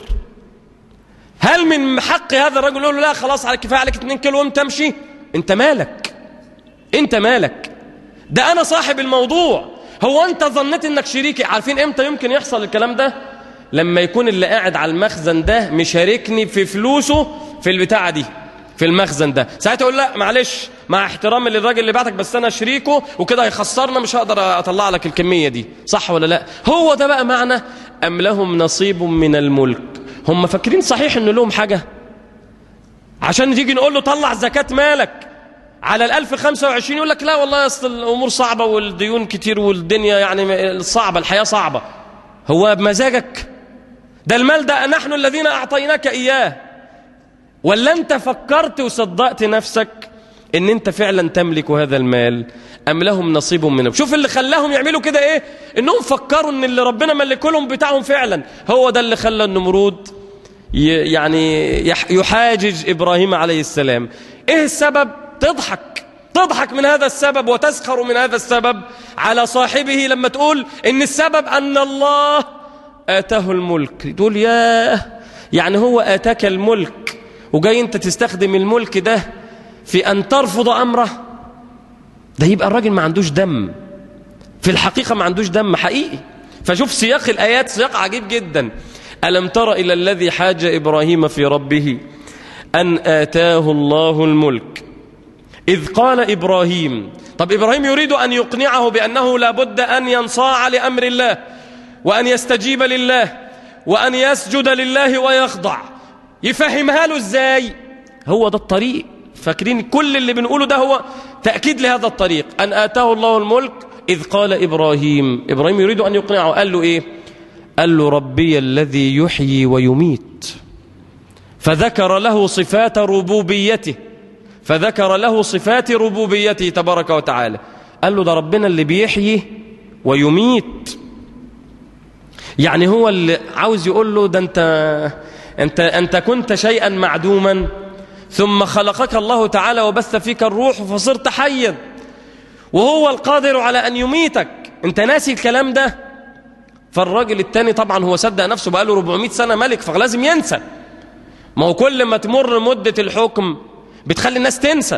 هل من حق هذا الرجل يقول له لا خلاص على كفاية عليك 2 كيلو وانت تمشي؟ انت مالك، انت مالك، ده انا صاحب الموضوع. هو انت ظنيت انك شريكي؟ عارفين امتى يمكن يحصل الكلام ده؟ لما يكون اللي قاعد على المخزن ده مشاركني في فلوسه في البتاعة دي، في المخزن ده، ساعتها يقول لا معلش مع احترامي للراجل اللي بعتك بس انا شريكه وكده هيخسرنا، مش هقدر اطلع لك الكمية دي، صح ولا لا؟ هو ده بقى معنى ام لهم نصيب من الملك. هم فاكرين صحيح ان لهم حاجة عشان نيجي نقول له طلع زكاة مالك على 1025 يقول لك لا والله اصل الامور صعبة والديون كتير والدنيا يعني صعبة، الحياة صعبة. هو بمزاجك؟ ده المال ده نحن الذين اعطيناك اياه. ولا انت فكرت وصدقت نفسك ان انت فعلا تملك هذا المال؟ ام لهم نصيب منه. شوف اللي خلاهم يعملوا كده ايه، انهم فكروا ان اللي ربنا ملكه لهم بتاعهم فعلا. هو ده اللي خلى النمرود يعني يحاجج ابراهيم عليه السلام. ايه السبب؟ تضحك من هذا السبب وتسخر من هذا السبب على صاحبه لما تقول ان السبب ان الله آتاه الملك. تقول ياه، يعني هو آتاك الملك وجاي انت تستخدم الملك ده في ان ترفض امره؟ ده يبقى الراجل ما عندوش دم، في الحقيقة ما عندوش دم حقيقي. فشوف سياق الآيات سياق عجيب جدا. ألم تر إلى الذي حاج إبراهيم في ربه أن آتاه الله الملك إذ قال إبراهيم. طب إبراهيم يريد أن يقنعه بأنه لابد أن ينصاع لأمر الله وأن يستجيب لله وأن يسجد لله ويخضع. يفهمها له إزاي؟ هو ده الطريق. فاكرين كل اللي بنقوله ده هو تأكيد لهذا الطريق. أن آتاه الله الملك إذ قال إبراهيم يريد أن يقنعه. قال له إيه؟ قال له ربي الذي يحيي ويميت، فذكر له صفات ربوبيته، فذكر له صفات ربوبيته تبارك وتعالى. قال له ده ربنا اللي بيحيي ويميت. يعني هو اللي عاوز يقول له ده أنت كنت شيئا معدوما ثم خلقك الله تعالى وبث فيك الروح فصرت حيا، وهو القادر على أن يميتك. أنت ناسي الكلام ده؟ فالراجل التاني طبعا هو صدق نفسه بقى له 400 سنة ملك، فلازم ينسى. ما هو كل ما تمر مدة الحكم بتخلي الناس تنسى.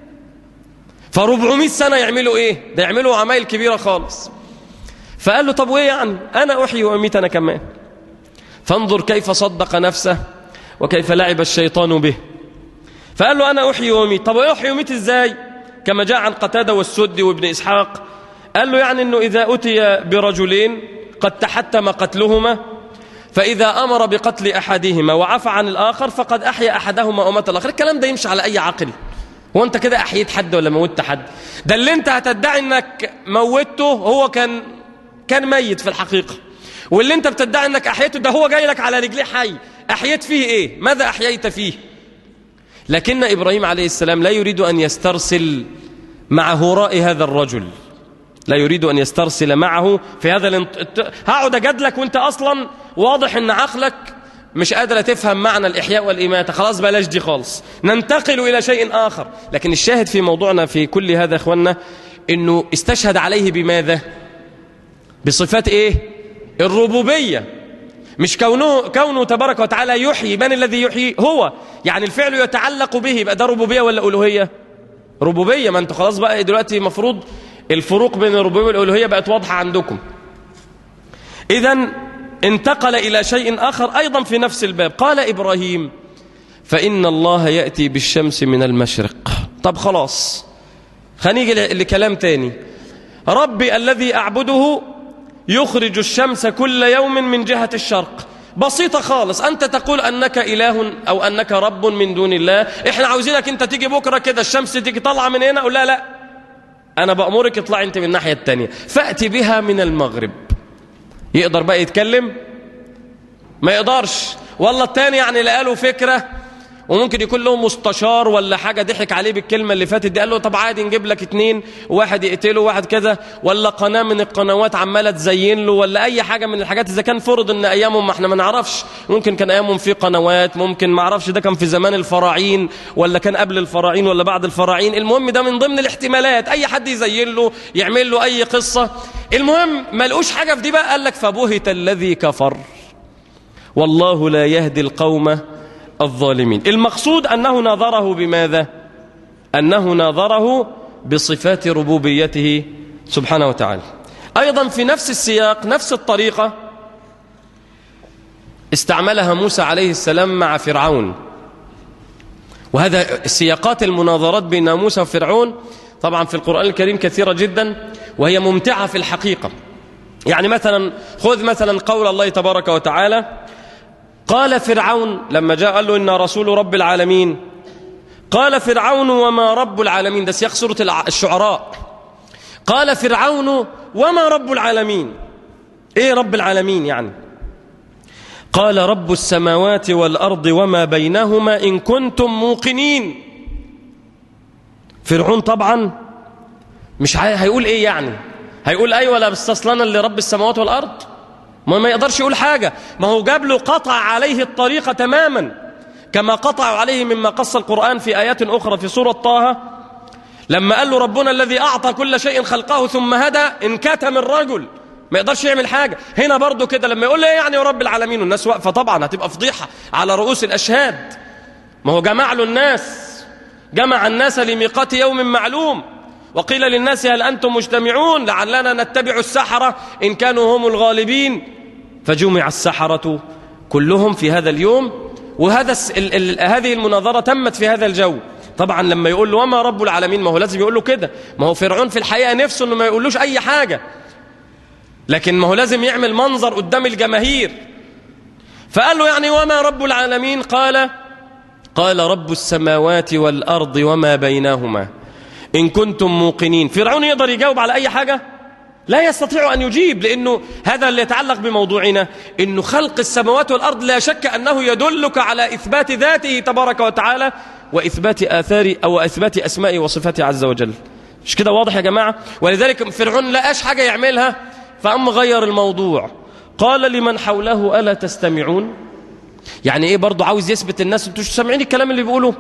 ف400 سنة يعملوا إيه؟ ده يعملوا عمايل كبيرة خالص. فقال له طب وإيه يعني؟ أنا أحيي وأميت أنا كمان. فانظر كيف صدق نفسه وكيف لعب الشيطان به. فقال له أنا أحيي وأميت. طب أحيي وأميت إزاي؟ كما جاء عن قتادة والسدي وابن إسحاق. قال له يعني أنه إذا أتي برجلين قد تحتم قتلهما فإذا أمر بقتل أحدهما وعفى عن الآخر فقد أحيا أحدهما ومات الآخر. الكلام ده يمشي على أي عقل؟ هو أنت كده أحييت حد ولا موتت حد؟ ده اللي أنت هتدعي أنك موتته هو كان ميت في الحقيقة، واللي أنت بتدعي أنك أحييته ده هو جاي لك على رجليه حي. أحييت فيه إيه؟ ماذا أحييت فيه؟ لكن إبراهيم عليه السلام لا يريد أن يسترسل مع هراء هذا الرجل، لا يريد أن يسترسل معه في هذا هقعد أجادلك وانت أصلا واضح أن عقلك مش قادرة تفهم معنى الإحياء والإماتة. خلاص بلاش دي خالص، ننتقل إلى شيء آخر. لكن الشاهد في موضوعنا في كل هذا أخوانا أنه استشهد عليه بماذا؟ بصفات إيه؟ الربوبية. مش كونه تبارك وتعالى يحيي. من الذي يحيي؟ هو. يعني الفعل يتعلق به، يبقى ده ربوبية ولا ألوهية؟ ربوبية. ما أنت خلاص بقى دلوقتي مفروض الفروق بين الربوبية والألوهية بقت واضحة عندكم. إذن انتقل إلى شيء آخر أيضا في نفس الباب. قال إبراهيم فإن الله يأتي بالشمس من المشرق. طب خلاص خلينا نيجي لكلام تاني. ربي الذي أعبده يخرج الشمس كل يوم من جهة الشرق. بسيطة خالص، أنت تقول أنك إله أو أنك رب من دون الله، إحنا عاوزينك أنت تيجي بكرة كده الشمس تيجي طالعة من هنا، أقول لا أنا بأمرك اطلع أنت من الناحية التانية، فأتي بها من المغرب. يقدر بقى يتكلم؟ ما يقدرش. والله التاني يعني لقاله فكرة وممكن يكون له مستشار ولا حاجة ضحك عليه بالكلمة اللي فاتت دي، قال له طب عادي نجيب لك 2، واحد يقتله واحد كذا، ولا قناة من القنوات عمالة تزين له، ولا أي حاجة من الحاجات. إذا كان فرض إن أيامهم ما احنا ما نعرفش، ممكن كان أيامهم في قنوات، ممكن ما اعرفش ده كان في زمان الفراعين ولا كان قبل الفراعين ولا بعد الفراعين. المهم ده من ضمن الاحتمالات، أي حد يزين له يعمل له أي قصة. المهم ما لقوش حاجة في دي بقى، قال لك فبهت الذي كفر والله لا يهدي القوم الظالمين. المقصود أنه نظره بماذا؟ أنه نظره بصفات ربوبيته سبحانه وتعالى. أيضا في نفس السياق نفس الطريقة استعملها موسى عليه السلام مع فرعون. وهذا السياقات المناظرات بين موسى وفرعون طبعا في القرآن الكريم كثيرة جدا، وهي ممتعة في الحقيقة. يعني مثلا خذ مثلا قول الله تبارك وتعالى: قال فرعون لما جاء قال له إن رسول رب العالمين، قال فرعون وما رب العالمين، ده سياق سورة الشعراء. قال فرعون وما رب العالمين، ايه رب العالمين يعني؟ قال رب السماوات والأرض وما بينهما إن كنتم موقنين. فرعون طبعا مش هيقول ايه يعني، هيقول ايوه لا بستسلنا لرب السماوات والأرض؟ ما يقدرش يقول حاجة، ما هو جاب له قطع عليه الطريقة تماما، كما قطعوا عليه مما قص القرآن في آيات أخرى في سورة طه، لما قال له ربنا الذي أعطى كل شيء خلقه ثم هدى، انكتم الرجل ما يقدرش يعمل حاجة. هنا برضو كده لما يقول له ايه يعني رب العالمين والناس واقفة، طبعا هتبقى فضيحة على رؤوس الأشهاد. ما هو جمع له الناس، جمع الناس لميقات يوم معلوم، وقيل للناس هل أنتم مجتمعون لعلنا نتبع السحرة إن كانوا هم الغالبين، فجمع السحرة كلهم في هذا اليوم. وهذا هذه المناظرة تمت في هذا الجو. طبعا لما يقول له وما رب العالمين، ما هو لازم يقول له كده، ما هو فرعون في الحقيقة نفسه انه ما يقولوش اي حاجة، لكن ما هو لازم يعمل منظر قدام الجماهير. فقال له يعني وما رب العالمين؟ قال رب السماوات والأرض وما بينهما إن كنتم موقنين. فرعون يقدر يجاوب على أي حاجة؟ لا يستطيع أن يجيب، لأنه هذا اللي يتعلق بموضوعنا، إنه خلق السماوات والأرض لا شك أنه يدلك على إثبات ذاته تبارك وتعالى وإثبات آثار أو إثبات أسمائه وصفاته عز وجل. مش كده واضح يا جماعة؟ ولذلك فرعون لقاش حاجة يعملها فأم غير الموضوع، قال لمن حوله ألا تستمعون. يعني إيه برضو عاوز يثبت الناس انتوا مش سامعين الكلام اللي بيقولوه؟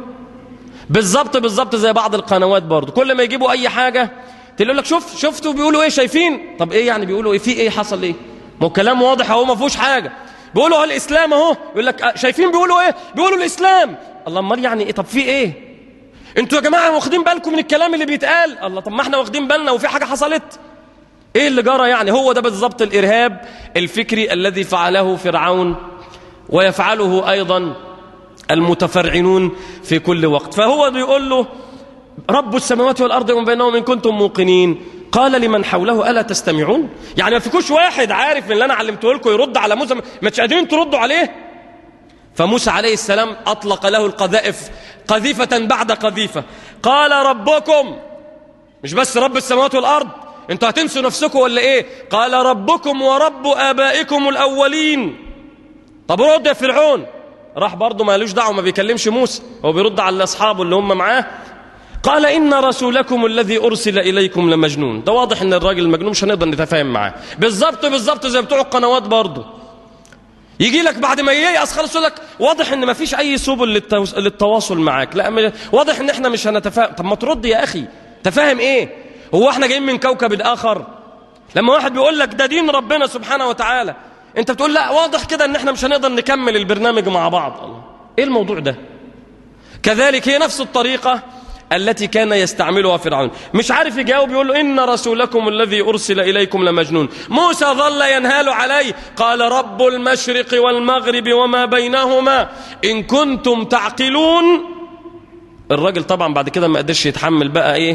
بالظبط زي بعض القنوات برضو، كل ما يجيبوا أي حاجة تقول لك شفتوا بيقولوا ايه، شايفين؟ طب ايه يعني بيقولوا ايه، في ايه حصل ايه؟ ما هو كلام واضح اهو ما فيهوش حاجه. بيقولوا هو الاسلام اهو، يقول لك شايفين بيقولوا ايه؟ بيقولوا الاسلام. الله، امال يعني ايه؟ طب في ايه؟ انتوا يا جماعه واخدين بالكم من الكلام اللي بيتقال؟ الله، طب ما احنا واخدين بالنا وفي حاجه حصلت. ايه اللي جرى يعني؟ هو ده بالظبط الارهاب الفكري الذي فعله فرعون ويفعله ايضا المتفرعنون في كل وقت. فهو بيقول له رب السماوات والأرض وما بينهم إن كنتم موقنين، قال لمن حوله ألا تستمعون. يعني ما فيكوش واحد عارف من اللي أنا علمته لكم يرد على موسى؟ ما تقدرين تردوا عليه؟ فموسى عليه السلام أطلق له القذائف قذيفة بعد قذيفة. قال ربكم، مش بس رب السماوات والأرض، انتوا هتنسوا نفسكم ولا ايه؟ قال ربكم ورب آبائكم الأولين. طب رد يا فرعون. راح برضه ما لوش دعوه، ما بيكلمش موسى، هو بيرد على أصحابه اللي هم معاه. قال إن رسولكم الذي أرسل إليكم لمجنون. ده واضح إن الراجل المجنون مش هنقدر نتفاهم معاه. بالظبط زي بتوع القنوات برضه، يجي لك بعد ما ييأس خلاص يقول لك واضح إن ما فيش أي سبل للتواصل معاك، لا واضح إن إحنا مش هنتفاهم. طب ما ترد يا أخي، تفاهم إيه؟ هو إحنا جايين من كوكب آخر؟ لما واحد بيقول لك ده دين ربنا سبحانه وتعالى، أنت بتقول لا واضح كده إن إحنا مش هنقدر نكمل البرنامج مع بعض. الله، إيه الموضوع ده؟ كذلك هي نفس الطريقة التي كان يستعملها فرعون. مش عارف يجاوب، يقول له إن رسولكم الذي أرسل إليكم لمجنون. موسى ظل ينهال عليه، قال رب المشرق والمغرب وما بينهما إن كنتم تعقلون. الراجل طبعا بعد كده ما قدرش يتحمل بقى إيه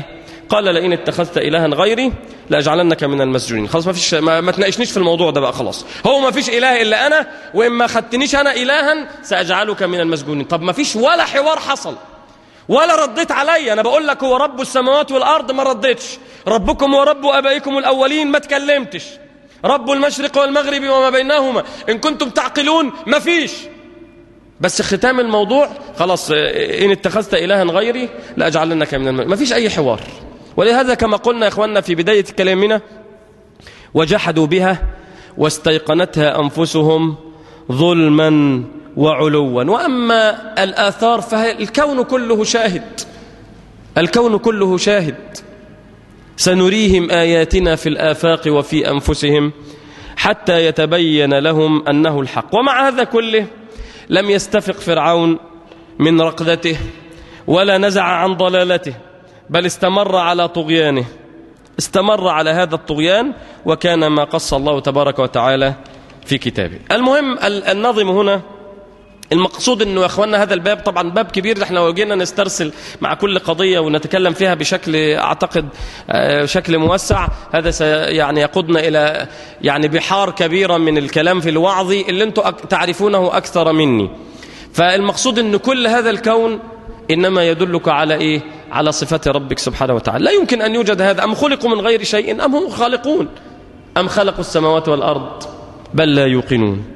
قال لئن اتخذت إلها غيري لأجعلنك من المسجونين. خلاص ما تناقشنيش في الموضوع ده بقى، خلاص هو ما فيش إله إلا أنا، وإما خدتنيش أنا إلها سأجعلك من المسجونين. طب ما فيش ولا حوار حصل ولا رديت علي. أنا بقول لك هو رب السماوات والأرض، ما رديتش. ربكم ورب أبائكم الأولين، ما تكلمتش. رب المشرق والمغرب وما بينهما إن كنتم تعقلون، ما فيش. بس ختام الموضوع خلاص، إن اتخذت إلها غيري لأجعلنك من ما فيش أي حوار. ولهذا كما قلنا يا إخواننا في بداية كلامنا، وجحدوا بها واستيقنتها أنفسهم ظلما وعلوا. وأما الآثار فالكون كله شاهد، الكون كله شاهد. سنريهم آياتنا في الآفاق وفي أنفسهم حتى يتبين لهم أنه الحق. ومع هذا كله لم يستفق فرعون من رقدته ولا نزع عن ضلالته، بل استمر على طغيانه، استمر على هذا الطغيان، وكان ما قص الله تبارك وتعالى في كتابه. المهم النظم هنا، المقصود انه يا اخواننا هذا الباب طبعا باب كبير، احنا لو جينا نسترسل مع كل قضيه ونتكلم فيها بشكل اعتقد شكل موسع، هذا يعني يقودنا الى يعني بحار كبيره من الكلام في الوعظ اللي انتم تعرفونه اكثر مني. فالمقصود ان كل هذا الكون انما يدلك على ايه؟ على صفات ربك سبحانه وتعالى. لا يمكن ان يوجد هذا. ام خلقوا من غير شيء ام هم خالقون ام خلقوا السماوات والارض بل لا يوقنون.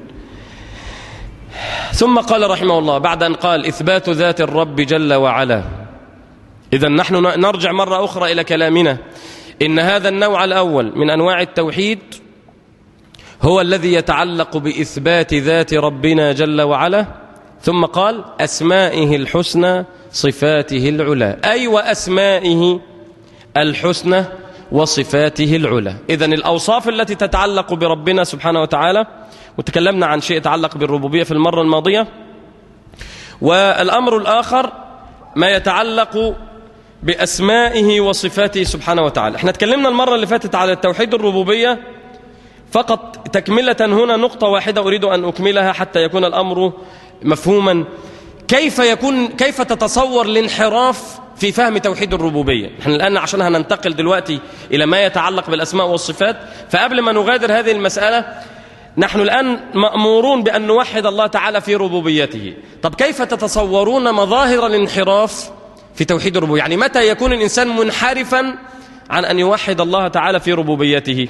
ثم قال رحمه الله بعد أن قال إثبات ذات الرب جل وعلا. إذن نحن نرجع مرة أخرى إلى كلامنا، إن هذا النوع الأول من أنواع التوحيد هو الذي يتعلق بإثبات ذات ربنا جل وعلا. ثم قال أسمائه الحسنى صفاته العلى، أي وأسمائه الحسنى وصفاته العلى. إذن الأوصاف التي تتعلق بربنا سبحانه وتعالى، وتكلمنا عن شيء يتعلق بالربوبية في المرة الماضية. والأمر الآخر ما يتعلق بأسمائه وصفاته سبحانه وتعالى. احنا تكلمنا المرة اللي فاتت على التوحيد الربوبية فقط، تكملة هنا نقطة واحدة أريد أن أكملها حتى يكون الأمر مفهوما. كيف تتصور الانحراف في فهم توحيد الربوبية؟ احنا الآن عشان هننتقل دلوقتي إلى ما يتعلق بالأسماء والصفات، فقبل ما نغادر هذه المسألة، نحن الآن مأمورون بأن نوحد الله تعالى في ربوبيته. طب كيف تتصورون مظاهر الانحراف في توحيد الربوبية؟ يعني متى يكون الإنسان منحرفا عن أن يوحد الله تعالى في ربوبيته؟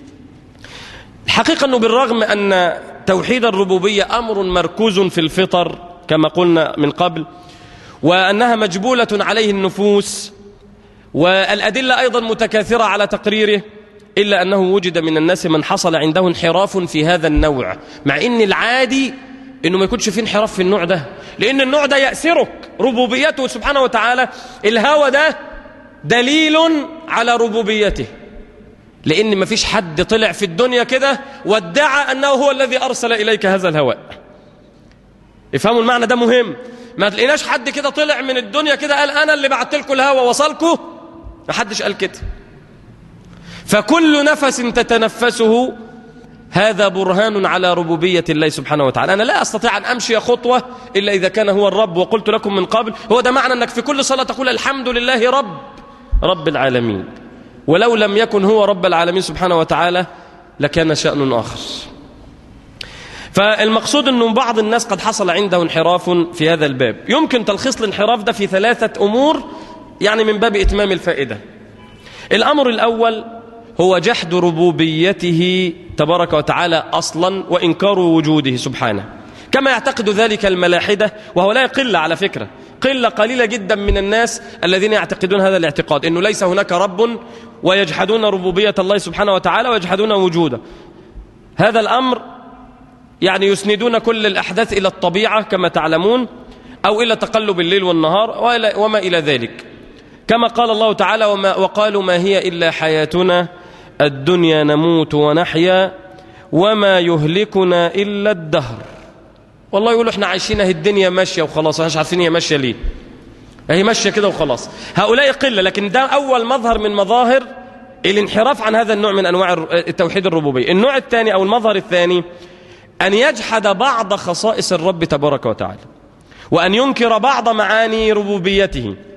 الحقيقة أنه بالرغم أن توحيد الربوبية أمر مركوز في الفطر كما قلنا من قبل، وأنها مجبولة عليه النفوس، والأدلة أيضا متكاثرة على تقريره، إلا أنه وجد من الناس من حصل عنده انحراف في هذا النوع، مع أن العادي أنه ما يكونش فيه انحراف في النوع ده، لأن النوع ده يأسرك ربوبيته سبحانه وتعالى. الهوى ده دليل على ربوبيته، لأن ما فيش حد طلع في الدنيا كده وادعى أنه هو الذي أرسل إليك هذا الهواء. افهموا المعنى ده مهم. ما تلاقيناش حد كده طلع من الدنيا كده قال أنا اللي بعت لكم الهواء وصلكم، ما حدش قال كده. فكل نفس تتنفسه هذا برهان على ربوبية الله سبحانه وتعالى. أنا لا أستطيع أن أمشي خطوة إلا إذا كان هو الرب. وقلت لكم من قبل هو ده معنى أنك في كل صلاة تقول الحمد لله رب العالمين. ولو لم يكن هو رب العالمين سبحانه وتعالى لكان شأن آخر. فالمقصود أنه بعض الناس قد حصل عنده انحراف في هذا الباب. يمكن تلخيص الانحراف ده في 3 أمور، يعني من باب إتمام الفائدة. الأمر الأول هو جحد ربوبيته تبارك وتعالى أصلا، وإنكار وجوده سبحانه، كما يعتقد ذلك الملاحدة، وهو لا يقل على فكرة، قلة قليلة جدا من الناس الذين يعتقدون هذا الاعتقاد، أنه ليس هناك رب، ويجحدون ربوبية الله سبحانه وتعالى ويجحدون وجوده. هذا الأمر يعني يسندون كل الأحداث إلى الطبيعة كما تعلمون، أو إلى تقلب الليل والنهار وما إلى ذلك، كما قال الله تعالى وقالوا ما هي إلا حياتنا الدنيا نموت ونحيا وما يهلكنا إلا الدهر. والله يقولوا احنا عايشين اهي الدنيا ماشية وخلاص، احنا مش عارفين هي ماشية ليه، هي ماشية كده وخلاص. هؤلاء قلة، لكن ده أول مظهر من مظاهر الانحراف عن هذا النوع من أنواع التوحيد الربوبية. النوع الثاني أو المظهر الثاني أن يجحد بعض خصائص الرب تبارك وتعالى، وأن ينكر بعض معاني ربوبيته.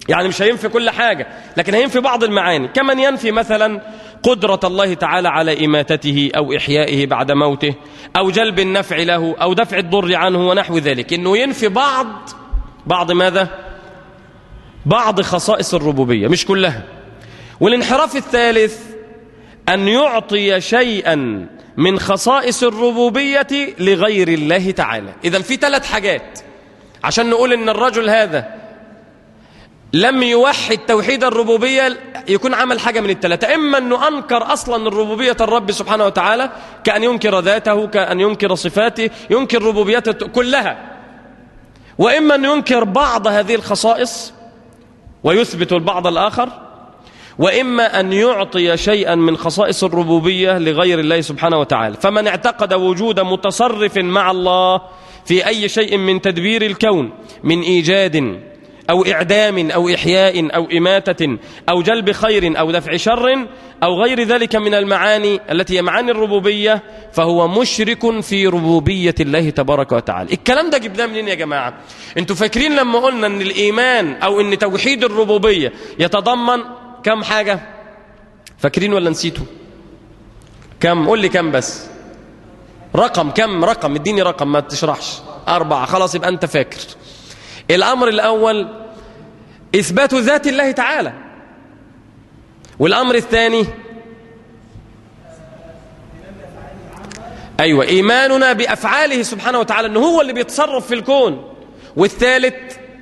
يعني مش هينفي كل حاجة، لكن هينفي بعض المعاني، كمن ينفي مثلا قدرة الله تعالى على إماتته أو إحيائه بعد موته أو جلب النفع له أو دفع الضر عنه ونحو ذلك، إنه ينفي بعض ماذا؟ بعض خصائص الربوبية مش كلها. والانحراف الثالث أن يعطي شيئا من خصائص الربوبية لغير الله تعالى. إذن في 3 حاجات عشان نقول إن الرجل هذا لم يوحد توحيد الربوبية، يكون عمل حاجة من ال3: إما أنه أنكر أصلا الربوبية الرب سبحانه وتعالى، كأن ينكر ذاته، كأن ينكر صفاته، ينكر ربوبيته كلها، وإما أن ينكر بعض هذه الخصائص ويثبت البعض الآخر، وإما أن يعطي شيئا من خصائص الربوبية لغير الله سبحانه وتعالى. فمن اعتقد وجود متصرف مع الله في أي شيء من تدبير الكون من إيجاد أو إعدام أو إحياء أو إماتة أو جلب خير أو دفع شر أو غير ذلك من المعاني التي هي معاني الربوبية، فهو مشرك في ربوبية الله تبارك وتعالى. الكلام ده جبناه منين يا جماعة؟ انتوا فاكرين لما قلنا ان الإيمان أو ان توحيد الربوبية يتضمن كم حاجة؟ فاكرين ولا نسيتوا؟ كم؟ قول لي كم بس. كم رقم؟ اديني رقم، ما تشرحش. 4. خلاص يبقى أنت فاكر. الأمر الأول إثبات ذات الله تعالى، والأمر الثاني إيماننا بأفعاله سبحانه وتعالى أنه هو اللي بيتصرف في الكون، والثالث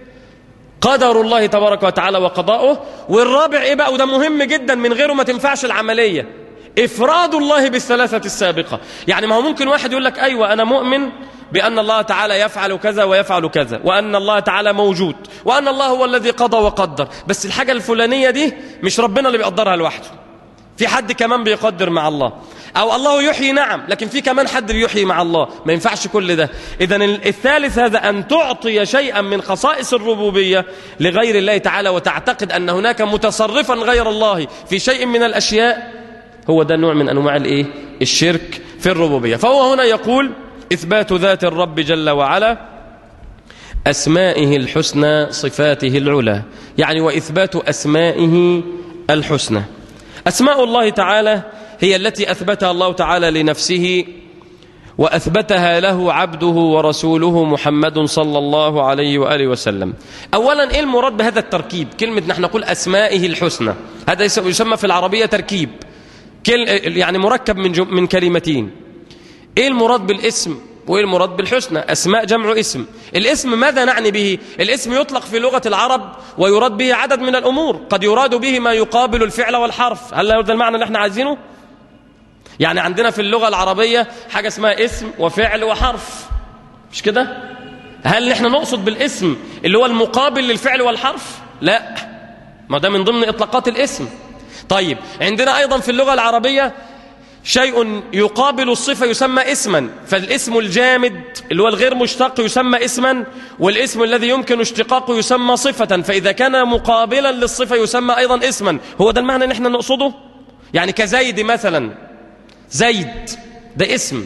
قدر الله تبارك وتعالى وقضاؤه، والرابع إيه بقى؟ وده مهم جدا، من غيره ما تنفعش العملية: إفراد الله بالثلاثة السابقة. يعني ما هو ممكن واحد يقول لك أيوة أنا مؤمن بأن الله تعالى يفعل كذا ويفعل كذا، وأن الله تعالى موجود، وأن الله هو الذي قضى وقدر، بس الحاجة الفلانية دي مش ربنا اللي بيقدرها لوحده، في حد كمان بيقدر مع الله. أو الله يحيي، نعم، لكن في كمان حد بيحيي مع الله، ما ينفعش كل ده. إذن الثالث هذا أن تعطي شيئا من خصائص الربوبية لغير الله تعالى وتعتقد أن هناك متصرفا غير الله في شيء من الأشياء، هو ده نوع من أنواع الشرك في الربوبية. فهو هنا يقول: إثبات ذات الرب جل وعلا، أسمائه الحسنى، صفاته العلى، يعني وإثبات أسمائه الحسنى. أسماء الله تعالى هي التي أثبتها الله تعالى لنفسه وأثبتها له عبده ورسوله محمد صلى الله عليه وآله وسلم. أولا، إيه المراد بهذا التركيب؟ كلمة نحن نقول أسمائه الحسنى، هذا يسمى في العربية تركيب، يعني مركب من كلمتين. إيه المراد بالاسم وإيه المراد بالحسنى؟ أسماء جمع اسم. الاسم ماذا نعني به؟ الاسم يطلق في لغة العرب ويراد به عدد من الأمور، قد يراد به ما يقابل الفعل والحرف. هل هذا المعنى اللي احنا عايزينه؟ يعني عندنا في اللغة العربية حاجة اسمها اسم وفعل وحرف، مش كده؟ هل نحن نقصد بالاسم اللي هو المقابل للفعل والحرف؟ لا، ما ده من ضمن إطلاقات الاسم. طيب، عندنا أيضا في اللغة العربية شيء يقابل الصفة يسمى اسما، فالاسم الجامد اللي هو الغير مشتق يسمى اسما، والاسم الذي يمكن اشتقاقه يسمى صفة، فإذا كان مقابلا للصفة يسمى أيضا اسما. هو ده المعنى اللي احنا نقصده؟ يعني كزيد مثلا، زيد ده اسم،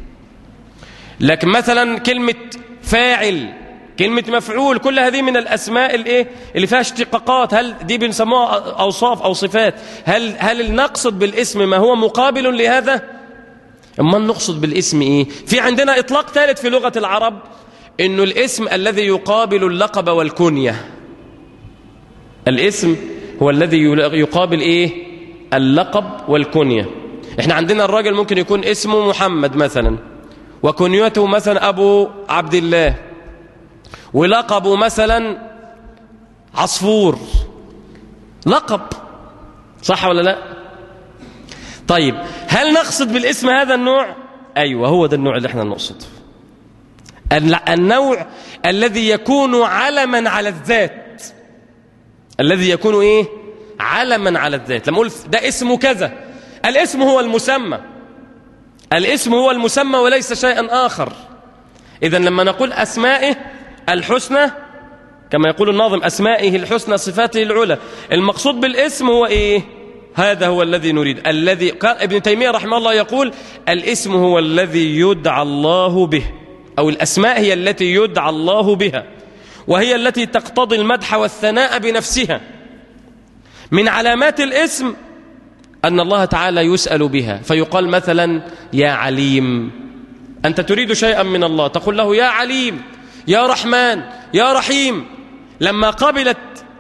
لكن مثلا كلمة فاعل، كلمة مفعول، كل هذه من الأسماء اللي فيها اشتقاقات، هل دي بنسموها أوصاف أو صفات؟ هل نقصد بالاسم ما هو مقابل لهذا؟ أما نقصد بالاسم إيه؟ في عندنا إطلاق ثالث في لغة العرب، إنه الاسم الذي يقابل اللقب والكنية. الاسم هو الذي يقابل إيه؟ اللقب والكنية. إحنا عندنا الراجل ممكن يكون اسمه محمد مثلا، وكنيته مثلا أبو عبد الله، ولقبه مثلا عصفور، لقب، صح ولا لا؟ طيب، هل نقصد بالاسم هذا النوع؟ أيوة، هو ده النوع اللي احنا نقصده، النوع الذي يكون علما على الذات، الذي يكون ايه؟ علما على الذات. لما أقول ده اسمه كذا، الاسم هو المسمى، الاسم هو المسمى وليس شيئا آخر. إذن لما نقول أسمائه الحسنى، كما يقول الناظم أسمائه الحسنى صفاته العلى، المقصود بالاسم هو إيه؟ هذا هو الذي نريد. الذي قال ابن تيمية رحمه الله يقول: الاسم هو الذي يدعى الله به، أو الأسماء هي التي يدعى الله بها، وهي التي تقتضي المدح والثناء بنفسها. من علامات الاسم أن الله تعالى يسأل بها، فيقال مثلا يا عليم. أنت تريد شيئا من الله تقول له يا عليم، يا رحمن، يا رحيم. لما قبلت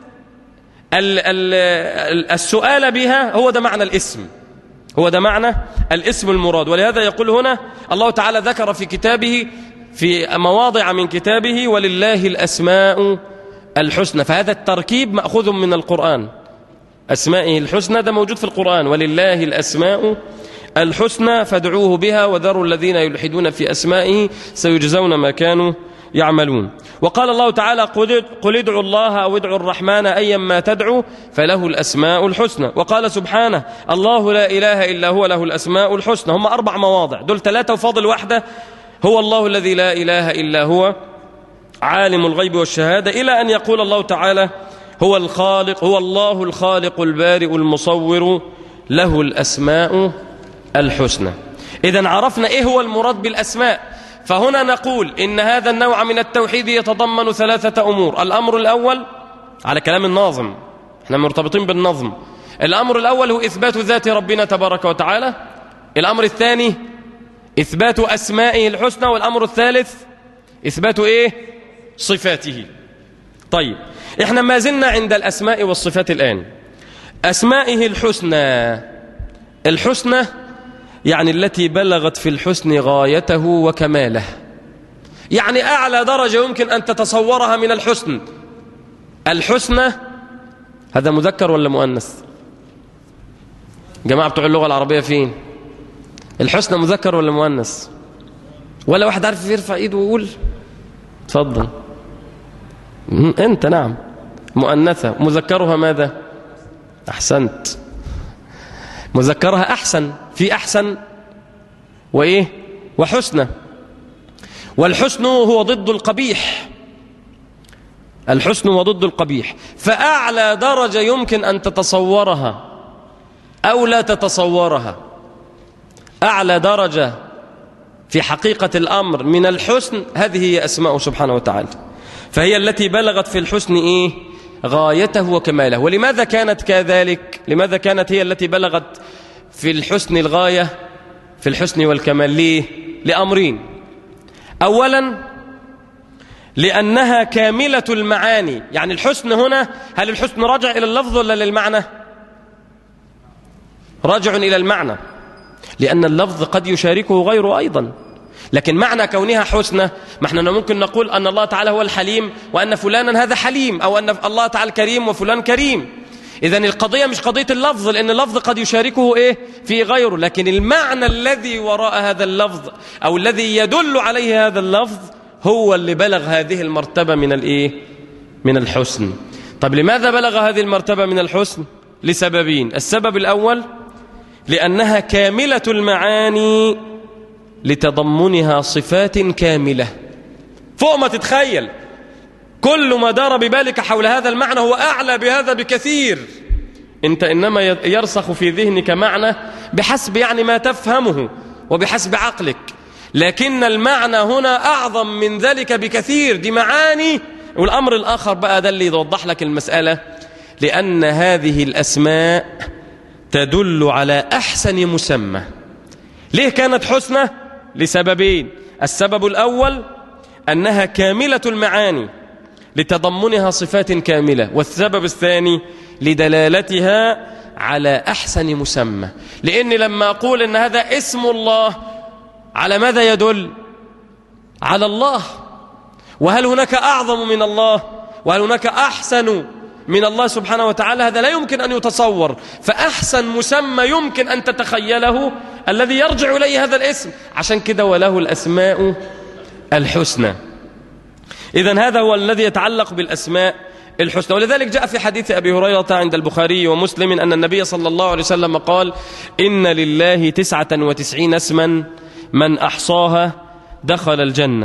السؤال بها، هو ده معنى الاسم، هو ده معنى الاسم المراد. ولهذا يقول هنا الله تعالى ذكر في كتابه في مواضع من كتابه ولله الأسماء الحسنى، فهذا التركيب مأخوذ من القرآن. أسمائه الحسنى ده موجود في القرآن، ولله الأسماء الحسنى فادعوه بها وذروا الذين يلحدون في أسمائه سيجزون ما كانوا يعملون. وقال الله تعالى قل ادعوا الله أو ادعوا الرحمن أيا ما تدعوا فله الأسماء الحسنى. وقال سبحانه الله لا إله إلا هو له الأسماء الحسنى. هم 4 مواضع، دول 3 وفاضل واحدة. هو الله الذي لا إله إلا هو عالم الغيب والشهادة، إلى أن يقول الله تعالى هو الخالق، هو الله الخالق البارئ المصور له الأسماء الحسنى. إذن عرفنا إيه هو المراد بالأسماء. فهنا نقول إن هذا النوع من التوحيد يتضمن 3 أمور. الأمر الأول على كلام الناظم، احنا مرتبطين بالنظم. الأمر الأول هو إثبات ذات ربنا تبارك وتعالى. الأمر الثاني إثبات أسمائه الحسنى. والأمر الثالث إثبات إيه؟ صفاته. طيب احنا ما زلنا عند الأسماء والصفات الآن. أسمائه الحسنى، الحسنى يعني التي بلغت في الحسن غايته وكماله، يعني أعلى درجة يمكن أن تتصورها من الحسن. الحسنى هذا مذكر ولا مؤنث؟ جماعة بتوع اللغة العربية فين؟ الحسنى مذكر ولا مؤنث؟ ولا واحد عارف يرفع ايده ويقول؟ تفضل. انت نعم مؤنثة. مذكرها ماذا؟ أحسنت، مذكرها أحسن. في أحسن وإيه؟ وحسنى. والحسن هو ضد القبيح، الحسن هو ضد القبيح. فأعلى درجة يمكن أن تتصورها أو لا تتصورها، أعلى درجة في حقيقة الأمر من الحسن، هذه هي أسماءه سبحانه وتعالى. فهي التي بلغت في الحسن إيه؟ غايته وكماله. ولماذا كانت كذلك؟ لماذا كانت هي التي بلغت في الحسن الغاية في الحسن والكمال؟ ليه؟ لأمرين. أولا لأنها كاملة المعاني. يعني الحسن هنا، هل الحسن راجع إلى اللفظ ولا للمعنى؟ راجع إلى المعنى، لأن اللفظ قد يشاركه غيره أيضا. لكن معنى كونها حسنى، ما احنا ممكن نقول أن الله تعالى هو الحليم وأن فلانا هذا حليم، أو أن الله تعالى كريم وفلان كريم. إذن القضية مش قضية اللفظ، لأن اللفظ قد يشاركه إيه؟ في غيره. لكن المعنى الذي وراء هذا اللفظ أو الذي يدل عليه هذا اللفظ هو اللي بلغ هذه المرتبة من الإيه؟ من الحسن. طب لماذا بلغ هذه المرتبة من الحسن؟ لسببين. السبب الأول لأنها كاملة المعاني لتضمنها صفات كاملة فوق ما تتخيل. كل ما دار ببالك حول هذا المعنى هو أعلى بهذا بكثير. أنت إنما يرسخ في ذهنك معنى بحسب يعني ما تفهمه وبحسب عقلك، لكن المعنى هنا أعظم من ذلك بكثير. دي معاني. والأمر الآخر بقى ده اللي يوضح لك المسألة، لأن هذه الأسماء تدل على أحسن مسمى. ليه كانت حسنى؟ لسببين. السبب الأول أنها كاملة المعاني لتضمنها صفات كاملة، والسبب الثاني لدلالتها على أحسن مسمى. لأن لما أقول أن هذا اسم الله، على ماذا يدل؟ على الله. وهل هناك أعظم من الله؟ وهل هناك أحسن من الله سبحانه وتعالى؟ هذا لا يمكن أن يتصور. فأحسن مسمى يمكن أن تتخيله الذي يرجع إليه هذا الاسم. عشان كده وله الأسماء الحسنى. إذن هذا هو الذي يتعلق بالأسماء الحسنى. ولذلك جاء في حديث أبي هريرة عند البخاري ومسلم أن النبي صلى الله عليه وسلم قال إن لله 99 اسما من أحصاها دخل الجنة.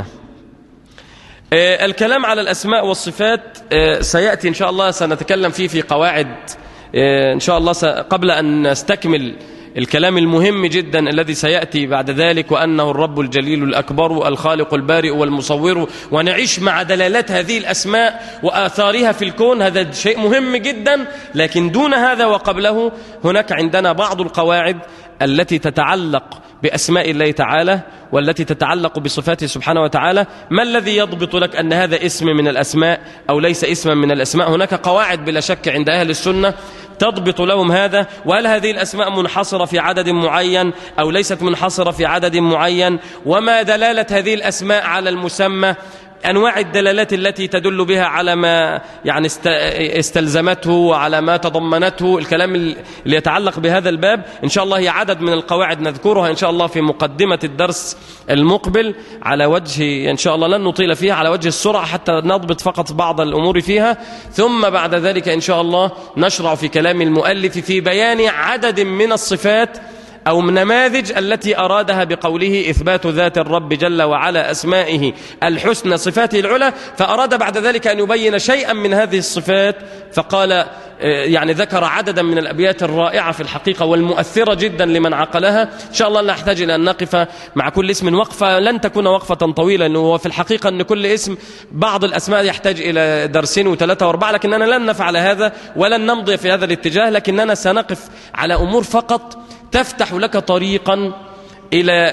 الكلام على الأسماء والصفات سيأتي إن شاء الله، سنتكلم فيه في قواعد إن شاء الله قبل أن نستكمل الكلام المهم جدا الذي سيأتي بعد ذلك، وأنه الرب الجليل الأكبر الخالق البارئ والمصور، ونعيش مع دلالات هذه الأسماء وآثارها في الكون. هذا شيء مهم جدا. لكن دون هذا وقبله هناك عندنا بعض القواعد التي تتعلق بأسماء الله تعالى والتي تتعلق بصفاته سبحانه وتعالى. ما الذي يضبط لك أن هذا اسم من الأسماء أو ليس اسما من الأسماء؟ هناك قواعد بلا شك عند أهل السنة تضبط لهم هذا. وهل هذه الأسماء منحصرة في عدد معين أو ليست منحصرة في عدد معين؟ وما دلالة هذه الأسماء على المسمى؟ أنواع الدلالات التي تدل بها على ما يعني استلزمته وعلى ما تضمنته. الكلام اللي يتعلق بهذا الباب إن شاء الله هي عدد من القواعد نذكرها إن شاء الله في مقدمة الدرس المقبل على وجه إن شاء الله لن نطيل فيها على وجه السرعة حتى نضبط فقط بعض الأمور فيها. ثم بعد ذلك إن شاء الله نشرع في كلام المؤلف في بيان عدد من الصفات أو نماذج التي أرادها بقوله إثبات ذات الرب جل وعلا أسمائه الحسنى صفاته العلى. فأراد بعد ذلك أن يبين شيئا من هذه الصفات، فقال يعني ذكر عددا من الأبيات الرائعة في الحقيقة والمؤثرة جدا لمن عقلها. إن شاء الله نحتاج إلى أن نقف مع كل اسم وقفة لن تكون وقفة طويلة، لأنه في الحقيقة أن كل اسم بعض الأسماء يحتاج إلى درسين وثلاثة وأربعة، لكننا لن نفعل هذا ولن نمضي في هذا الاتجاه، لكننا سنقف على أمور فقط تفتح لك طريقا إلى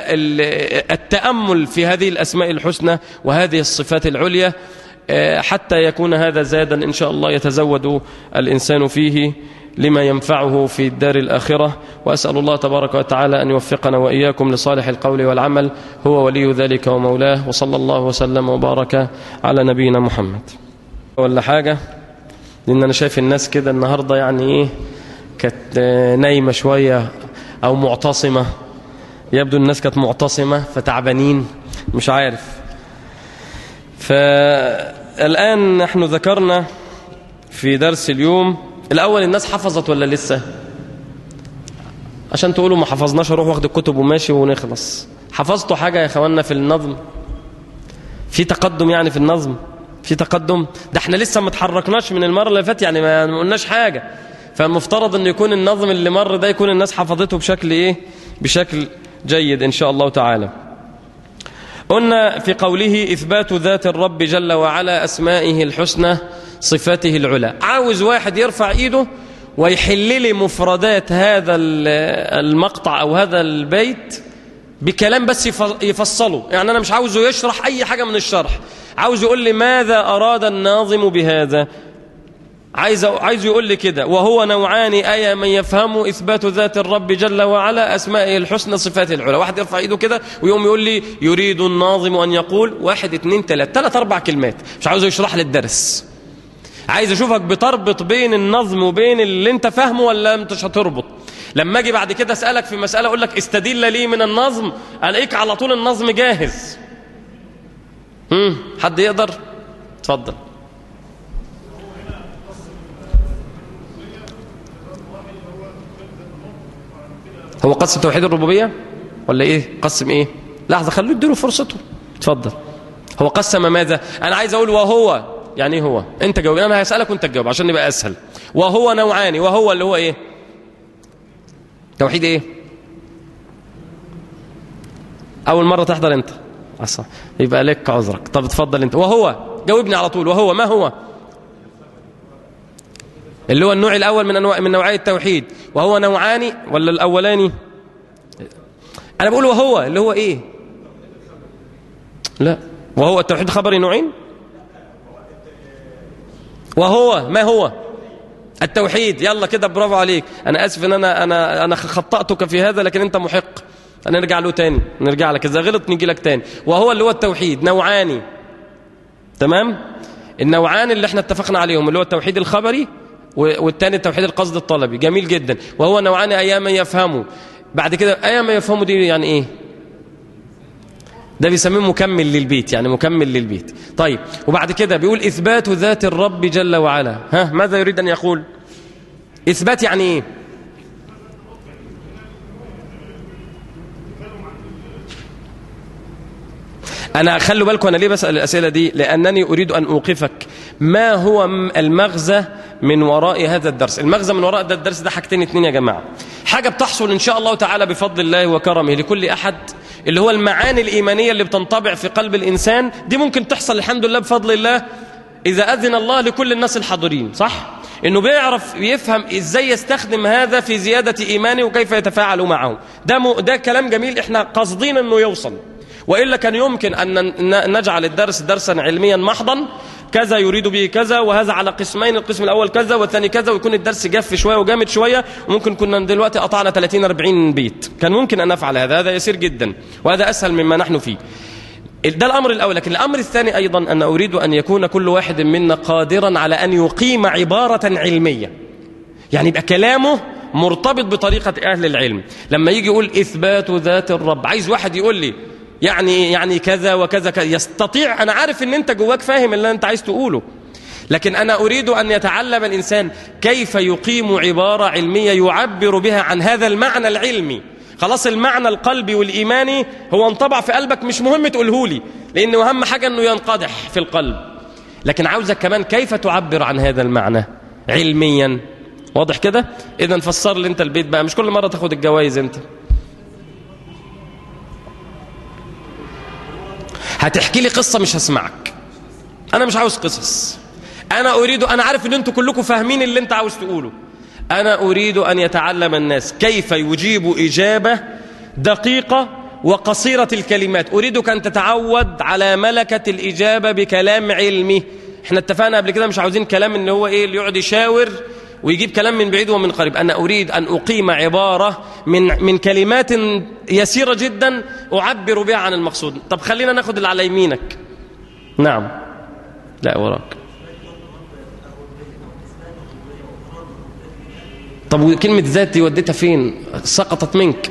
التأمل في هذه الأسماء الحسنى وهذه الصفات العليا، حتى يكون هذا زادا إن شاء الله يتزود الإنسان فيه لما ينفعه في الدار الآخرة. وأسأل الله تبارك وتعالى أن يوفقنا وإياكم لصالح القول والعمل، هو ولي ذلك ومولاه. وصلى الله وسلم وبارك على نبينا محمد. ولا حاجة، لأن أنا شايف الناس كده النهاردة يعني إيه كانت نايمة شوية أو معتصمة، يبدو الناس كانت معتصمة فتعبانين مش عارف. فالآن نحن ذكرنا في درس اليوم الأول الناس حفظت ولا لسه؟ عشان تقولوا ما حفظناش اروح واخد الكتب وماشي ونخلص. حفظتوا حاجة يا اخوانا في النظم؟ في تقدم يعني في النظم؟ في تقدم؟ ده احنا لسه ما اتحركناش من المرة اللي فاتت، يعني ما قلناش حاجة. فالمفترض أن يكون النظم اللي مر ده يكون الناس حفظته بشكل إيه؟ بشكل جيد إن شاء الله تعالى. قلنا في قوله إثبات ذات الرب جل وعلا أسمائه الحسنى صفاته العلى. عاوز واحد يرفع إيده ويحل لي مفردات هذا المقطع أو هذا البيت بكلام بس يفصله. يعني أنا مش عاوزه يشرح أي حاجة من الشرح، عاوز يقول لي ماذا أراد الناظم بهذا. عايز يقول لي كده: وهو نوعان أي من يفهم إثبات ذات الرب جل وعلا أسمائه الحسنى صفاته العلى. واحد يرفع إيده كده ويقوم يقول لي يريد الناظم أن يقول 1 2 3 4 كلمات. مش عاوز يشرح لي الدرس، عايز أشوفك بتربط بين النظم وبين اللي أنت فاهمه ولا أنت مش هتربط. لما أجي بعد كده أسألك في مسألة أقول لك استدل لي من النظم، ألاقيك على طول النظم جاهز. حد يقدر؟ اتفضل. هو قسم توحيد الربوبية ولا ايه؟ قسم ايه؟ لحظة خلوه يديله فرصته. اتفضل. هو قسم ماذا؟ انا عايز اقول وهو، يعني ايه هو؟ انت جاوب، انا هسألك وانت تجاوب عشان يبقى اسهل. وهو نوعان، وهو اللي هو ايه؟ توحيد ايه؟ اول مرة تحضر انت اصلا يبقى لك عذرك. طب اتفضل انت. وهو، جاوبني على طول. وهو ما هو؟ اللي هو النوع الأول من نوعي التوحيد. وهو نوعاني ولا الأولاني؟ أنا بقول وهو اللي هو إيه؟ لا، وهو التوحيد خبري نوعين. وهو ما هو؟ التوحيد. يلا كده برافو عليك. أنا آسف إن أنا خطأتك في هذا، لكن أنت محق. أنا نرجع له تاني، نرجع لك إذا غلط نيجي لك تاني. وهو اللي هو التوحيد نوعاني، تمام؟ النوعان اللي احنا اتفقنا عليهم اللي هو التوحيد الخبري والتاني التوحيد القصد الطلبي. جميل جدا. وهو نوعان أيام يفهموا. بعد كده أيام يفهموا دي يعني إيه؟ ده بيسميه مكمل للبيت، يعني مكمل للبيت. طيب، وبعد كده بيقول إثبات ذات الرب جل وعلا. ماذا يريد أن يقول؟ إثبات يعني إيه؟ أنا خلوا بالكم أنا ليه بسأل الأسئلة دي؟ لأنني أريد أن أوقفك ما هو المغزى من وراء هذا الدرس؟ المغزى من وراء هذا الدرس ده حاجتين اتنين يا جماعة. حاجة بتحصل إن شاء الله تعالى بفضل الله وكرمه لكل أحد، اللي هو المعاني الإيمانية اللي بتنطبع في قلب الإنسان، دي ممكن تحصل الحمد لله بفضل الله إذا أذن الله لكل الناس الحاضرين، صح؟ إنه بيعرف يفهم إزاي يستخدم هذا في زيادة إيمانه وكيف يتفاعل معه. ده كلام جميل إحنا قصدين إنه يوصل، وإلا كان يمكن أن نجعل الدرس درسا علميا محضا، كذا يريد به كذا، وهذا على قسمين، القسم الأول كذا والثاني كذا، ويكون الدرس جاف شوية وجامد شوية، وممكن كنا دلوقتي قطعنا 30-40 بيت. كان ممكن أن نفعل هذا يسير جدا، وهذا أسهل مما نحن فيه. ده الأمر الأول. لكن الأمر الثاني أيضا أن أريد أن يكون كل واحد منا قادرا على أن يقيم عبارة علمية، يعني يبقى كلامه مرتبط بطريقة أهل العلم. لما يجي يقول إثبات ذات الرب، عايز واحد يقول لي يعني كذا وكذا كذا، يستطيع. أنا عارف أن أنت جواك فاهم اللي أنت عايز تقوله، لكن أنا أريد أن يتعلم الإنسان كيف يقيم عبارة علمية يعبر بها عن هذا المعنى العلمي. خلاص المعنى القلبي والإيماني هو انطبع في قلبك، مش مهم تقوله لي، لأنه أهم حاجة أنه ينقدح في القلب. لكن عاوزك كمان كيف تعبر عن هذا المعنى علميا. واضح كده؟ إذن فسر لي أنت البيت بقى، مش كل مرة تاخد الجوائز أنت. هتحكي لي قصة مش هسمعك، أنا مش عاوز قصص. أنا عارف أن أنتوا كلكم فاهمين اللي أنت عاوز تقوله. أنا أريد أن يتعلم الناس كيف يجيب إجابة دقيقة وقصيرة الكلمات. أريدك أن تتعود على ملكة الإجابة بكلام علمي. احنا اتفقنا قبل كده مش عاوزين كلام اللي هو اللي يقعد يشاور ويجيب كلام من بعيد ومن قريب. أنا أريد أن أقيم عبارة من كلمات يسيرة جدا أعبر بها عن المقصود. طب خلينا ناخد اللي على يمينك. نعم. لا وراك. طب وكلمة ذاتي وديتها فين؟ سقطت منك.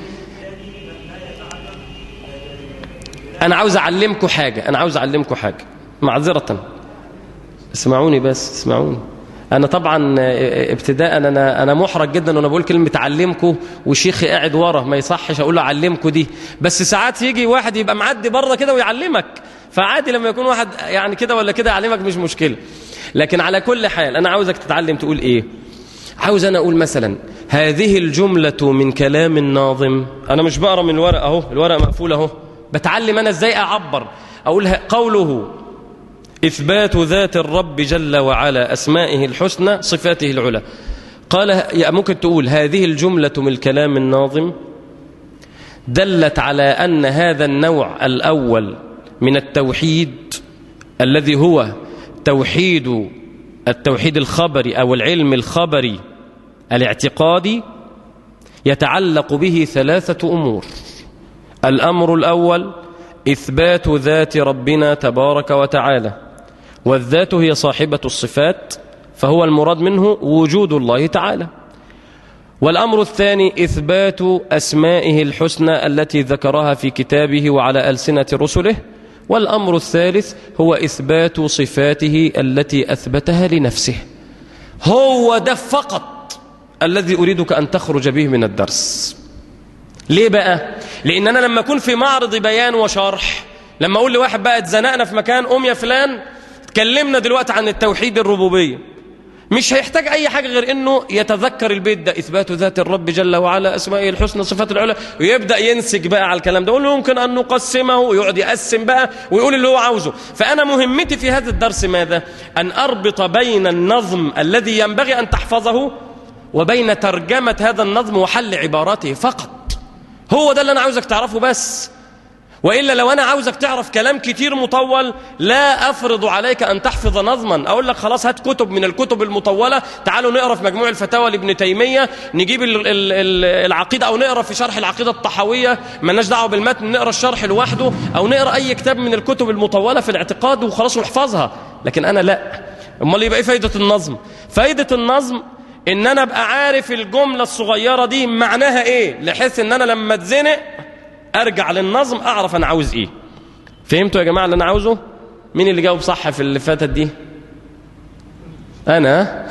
أنا عاوز أعلمكم حاجة، معذرة. اسمعوني بس، اسمعوني. أنا طبعا ابتداء أنا محرج جدا وأنا بقول كلمة أعلمكم وشيخي قاعد ورا، ما يصحش أقول له أعلمكم دي. بس ساعات يجي واحد يبقى معدي بره كده ويعلمك، فعادي لما يكون واحد يعني كده ولا كده يعلمك، مش مشكلة. لكن على كل حال أنا عاوزك تتعلم تقول إيه. عاوز أنا أقول مثلا هذه الجملة من كلام الناظم. أنا مش بقرأ من الورق أهو، الورق مقفول أهو، بتعلم أنا إزاي أعبر. أقول قوله إثبات ذات الرب جل وعلا، أسمائه الحسنى، صفاته العلى. قال ممكن تقول هذه الجملة من كلام الناظم دلت على أن هذا النوع الأول من التوحيد الذي هو التوحيد الخبري أو العلم الخبري الاعتقادي يتعلق به 3 أمور. الأمر الأول إثبات ذات ربنا تبارك وتعالى، والذات هي صاحبة الصفات، فهو المراد منه وجود الله تعالى. والأمر الثاني إثبات أسمائه الحسنى التي ذكرها في كتابه وعلى ألسنة رسله. والأمر الثالث هو إثبات صفاته التي أثبتها لنفسه. هو ده فقط الذي أريدك أن تخرج به من الدرس. ليه بقى؟ لأن أنا لما أكون في معرض بيان وشرح، لما أقول لواحد بقى اتزنقنا في مكان يا فلان تكلمنا دلوقتي عن التوحيد الربوبية، مش هيحتاج أي حاجة غير أنه يتذكر البيت ده، إثبات ذات الرب جل وعلا، أسمائه الحسنى، صفات العلى، ويبدأ ينسج بقى على الكلام ده، يقول يمكن أن نقسمه، ويقعد يقسم بقى ويقول اللي هو عاوزه. فأنا مهمتي في هذا الدرس ماذا؟ أن أربط بين النظم الذي ينبغي أن تحفظه وبين ترجمة هذا النظم وحل عباراته فقط. هو ده اللي أنا عاوزك تعرفه بس. وإلا لو أنا عاوزك تعرف كلام كتير مطول لا أفرض عليك أن تحفظ نظما. أقول لك خلاص هات كتب من الكتب المطولة، تعالوا نقرأ في مجموع الفتاوى لابن تيمية، نجيب العقيدة، أو نقرأ في شرح العقيدة الطحاوية، ما لناش دعوة بالمتن، نقرأ الشرح لوحده، أو نقرأ أي كتاب من الكتب المطولة في الاعتقاد وخلاص ونحفظها. لكن أنا لا. أمال يبقى إيه فايدة النظم؟ فايدة النظم إن أنا أبقى عارف الجملة الصغيرة دي معناها إيه، لحيث إن أنا لما اتزنق أرجع للنظم أعرف أنا عاوز إيه. فهمتوا يا جماعة اللي أنا عاوزه؟ مين اللي جاوب صح في اللي فاتت دي؟ أنا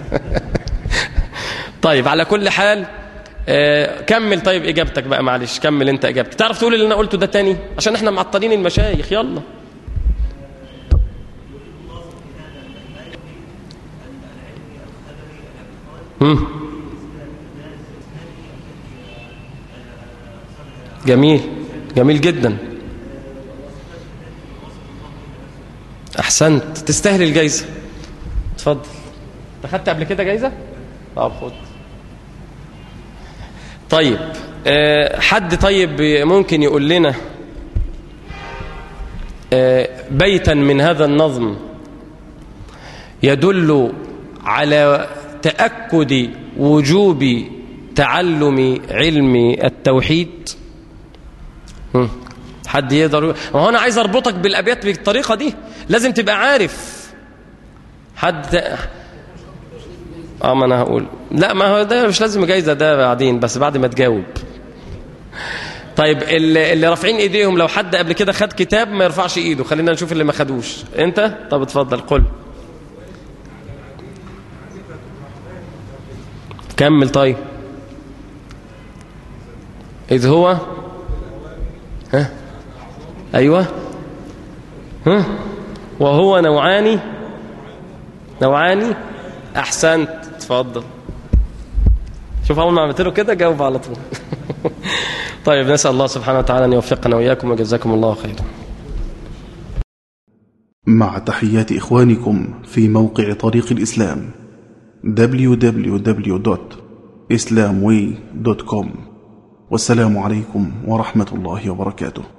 طيب على كل حال كمل. طيب إجابتك بقى، معلش كمل أنت إجابتك. تعرف تقول اللي أنا قلته ده تاني عشان إحنا معطلين المشايخ؟ يلا. جميل، جميل جدا، أحسنت، تستاهل الجايزة. اتفضل. أنت خدت قبل كده جايزة؟ طب خد. طيب حد طيب ممكن يقول لنا بيتا من هذا النظم يدل على تأكد وجوب تعلم علم التوحيد؟ حد يقدر؟ ما هو أنا عايز أربطك بالأبيات بالطريقة دي، لازم تبقى عارف. حد ما أنا هقول لا، ما هو ده مش لازم جايزة، ده بعدين، بس بعد ما تجاوب. طيب اللي رافعين ايديهم، لو حد قبل كده خد كتاب ما يرفعش ايده، خلينا نشوف اللي ما خدوش. انت؟ طب اتفضل قل. كمل. طيب إذ هو أيوة وهو نوعان أحسنت. اتفضل. شوف أول ما عملت له كده جاوب على طول. طيب نسأل الله سبحانه وتعالى أن يوفقنا وإياكم وجزاكم الله خيرا. مع تحيات إخوانكم في موقع طريق الإسلام www.islamway.com. والسلام عليكم ورحمة الله وبركاته.